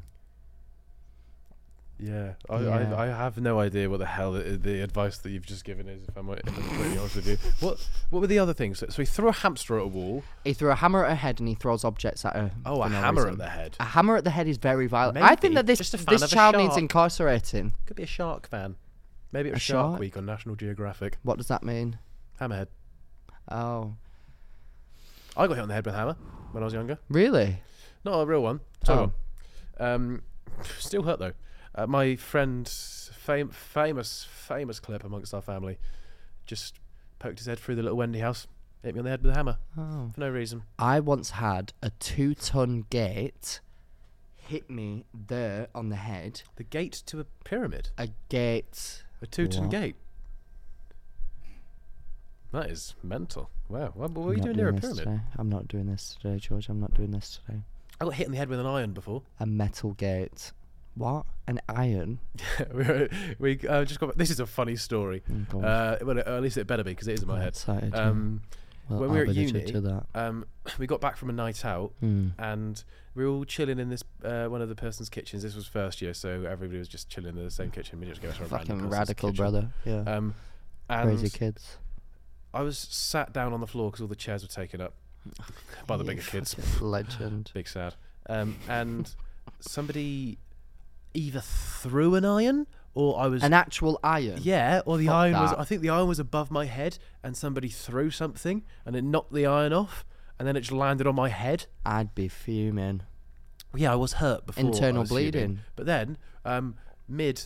Yeah, I,
Yeah.
I I have no idea what the hell the, the advice that you've just given is. If I'm, if I'm completely honest with you, what what were the other things? So, so he threw a hamster at a wall.
He threw a hammer at her head and he throws objects at her.
Oh,
for
a
no
hammer
reason.
at the head.
A hammer at the head is very violent. I think
Maybe.
that this
Just a fan
this
of a
child needs
shark.
incarcerating.
Could be a shark fan. Maybe it
A
was Shark
shark?
Week on National Geographic.
What does that mean?
Hammerhead.
Oh,
I got hit on the head with a hammer when I was younger.
really?
Not a real one. Toy
Oh.
one. Um, still hurt though. Uh, my friend's fam- famous, famous clip amongst our family just poked his head through the little Wendy house, hit me on the head with a hammer
Oh.
for no reason.
I once had a two-ton gate hit me there on the head.
The gate to a pyramid,
A gate.
a two-ton
What?
gate. That is mental. Wow. What, what were
I'm
you
not
doing near a
this
pyramid?
today. I'm not doing this today, George. I'm not doing this today.
I got hit in the head with an iron before.
A metal gate. What? An iron?
we were, we uh, just got. This is a funny story.
Oh,
uh, well, at least it better be because it is in my
I'm
head.
excited,
Um,
well,
when we were
I'll
at
be the
uni,
judge of that.
um, we got back from a night out,
Mm.
and we were all chilling in this uh, one of the person's kitchens. This was first year, so everybody was just chilling in the same kitchen. We just go to a random
Fucking
person's
radical,
kitchen.
brother. Yeah.
Um, and
Crazy kids.
I was sat down on the floor because all the chairs were taken up by the
You
bigger kids.
fucking legend.
Big sad. Um, and somebody either threw an iron or I was
An actual iron?
Yeah, or the
Fuck
iron was.
that.
I think the iron was above my head, and somebody threw something, and it knocked the iron off, and then it just landed on my head.
I'd be fuming.
Yeah, I was hurt before.
Internal
I was fuming.
bleeding.
But then, um, mid.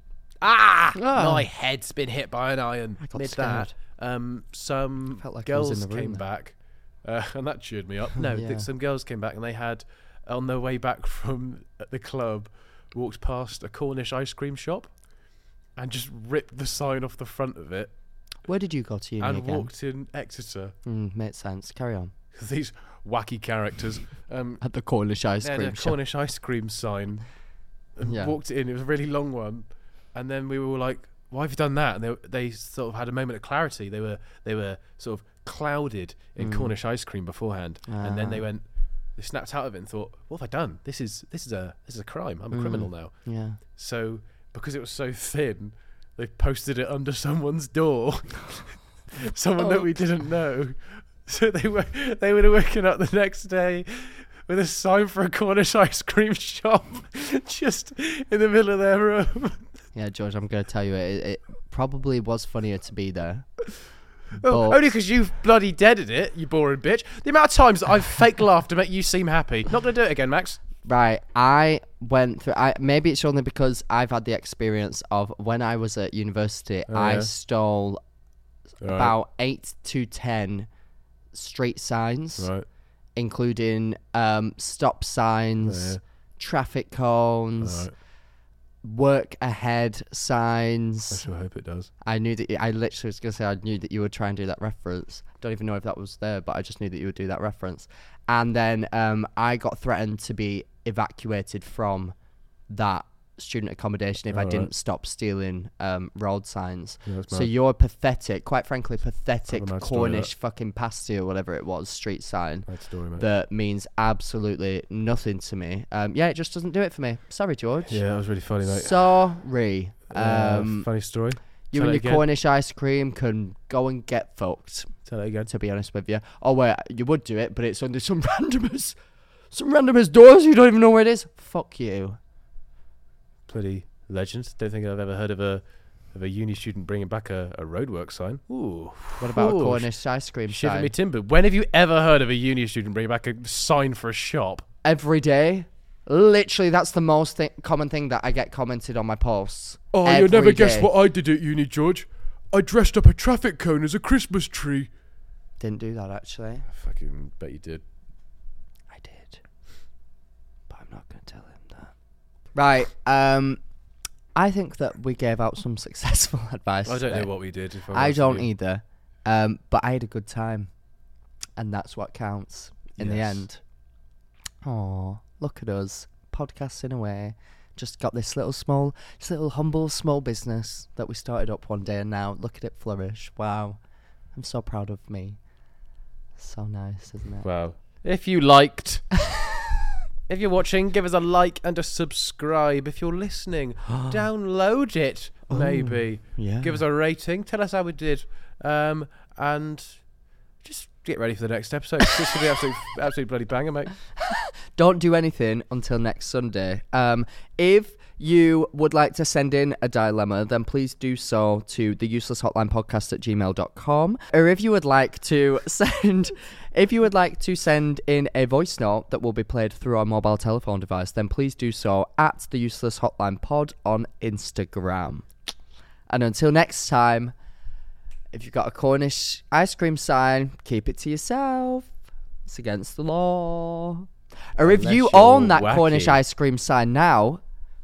Ah!
Ah.
My head's been hit by an iron.
I got
Mid
scared.
that, um, some
Felt like I was in
girls
the room
came
there.
back, uh, and that cheered me up. No,
Yeah.
th- some girls came back, and they had, on their way back from the club, walked past a Cornish ice cream shop, and just ripped the sign off the front of it.
Where did you go to uni
and
again?
walked in Exeter.
Mm, makes sense. Carry on.
These wacky characters. Um,
At the Cornish ice
they had
cream
a
shop.
Cornish ice cream sign. And
Yeah.
walked in. It was a really long one, and then we were all like, "Why have you done that?" And they they sort of had a moment of clarity. They were they were sort of clouded in
Mm.
Cornish ice cream beforehand, and then they
Ah.
went. They snapped out of it and thought, "What have I done? This is this is a this is a crime. I'm a
Mm.
criminal now."
Yeah.
So because it was so thin, they posted it under someone's door. Someone that we didn't know. So they were they would have woken up the next day with a sign for a Cornish ice cream shop just in the middle of their room.
Yeah, George, I'm going to tell you, it, it probably was funnier to be there.
Oh,
But-
only because you've bloody deaded it, you boring bitch. The amount of times that I've fake laughed to make you seem happy. Not going to do it again, Max.
Right, I went through. I maybe it's only because I've had the experience of when I was at university.
Oh,
I
yeah.
stole
Right.
about eight to ten street signs,
Right.
including um, stop signs,
Oh, yeah.
traffic cones,
Right.
work ahead
I
signs.
sure hope it does.
I knew that. You, I literally was gonna say I knew that you would try and do that reference. Don't even know if that was there, but I just knew that you would do that reference. And then um, I got threatened to be evacuated from that student accommodation if I
Alright.
didn't stop stealing um, road signs.
Yeah, that's
So
mad.
you're pathetic, quite frankly, pathetic
Proper mad story,
Cornish
that.
fucking pasty or whatever it was, street sign.
Bad story, mate.
That means absolutely nothing to me. Um, yeah, it just doesn't do it for me. Sorry, George.
Yeah, that was really funny, mate.
Sorry.
Uh,
Um,
funny story.
you
Tell
and
it
your
again.
Cornish ice cream can go and get fucked.
Tell it again.
To be honest with you. Oh wait, you would do it, but it's under some randomers, some randomers doors. You don't even know where it is. Fuck you.
Bloody legend. Don't think I've ever heard of a of a uni student bringing back a, a roadwork sign. Ooh.
What about
Ooh,
a Cornish ice cream
Shiver
sign?
me timber. When have you ever heard of a uni student bringing back a sign for a shop?
Every day. Literally, that's the most thi- common thing that I get commented on my posts.
Oh,
Every
you'll never guess
day.
what I did at uni, George. I dressed up a traffic cone as a Christmas tree.
Didn't do that actually.
I fucking bet you did.
I did, but I'm not going to tell him that. Right. Um, I think that we gave out some successful advice.
I don't
today.
know what we did. If I'm
I
honest
don't
with you.
either. Um, but I had a good time, and that's what counts in the
Yes.
end. Oh, look at us podcasting away. Just got this little small, this little humble small business that we started up one day, and now look at it flourish. Wow, I'm so proud of me. So nice, isn't it?
Wow. If you liked, if you're watching, give us a like and a subscribe. If you're listening, download it. Maybe.
yeah.
Give us a rating. Tell us how we did. Um, and just get ready for the next episode. It's going to be absolute, absolute bloody banger, mate.
Don't do anything until next Sunday. Um, if you would like to send in a dilemma, then please do so to the useless hotline podcast at gmail dot com. Or if you would like to send if you would like to send in a voice note that will be played through our mobile telephone device, then please do so at the useless hotline pod on Instagram. And until next time, if you've got a Cornish ice cream sign, keep it to yourself. It's against the law. Or if
Unless
you
you're
own that
wacky.
Cornish ice cream sign now,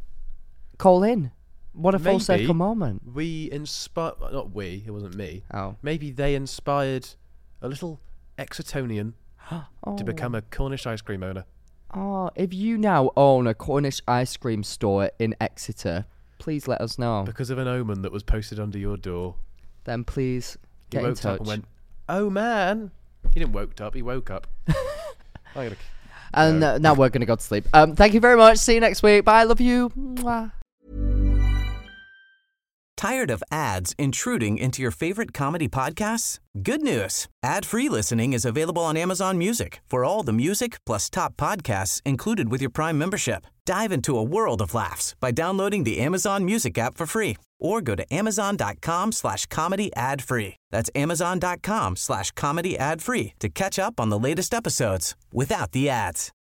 call in. What a full
Maybe
circle moment.
We inspired, not we, it wasn't me.
Oh.
Maybe they inspired a little Exetonian
Oh.
to become a Cornish ice cream owner.
Oh, if you now own a Cornish ice cream store in Exeter, please let us know.
Because of an omen that was posted under your door.
Then please get
he
in
woke
touch.
up and went, oh man. He didn't woke up, he woke up. I'm gonna...
And
no.
uh, now we're going to go to sleep. Um, thank you very much. See you next week. Bye. Love you. Mwah.
Tired of ads intruding into your favorite comedy podcasts? Good news. Ad-free listening is available on Amazon Music for all the music plus top podcasts included with your Prime membership. Dive into a world of laughs by downloading the Amazon Music app for free or go to amazon.com slash comedy ad free. That's amazon.com slash comedy ad free to catch up on the latest episodes without the ads.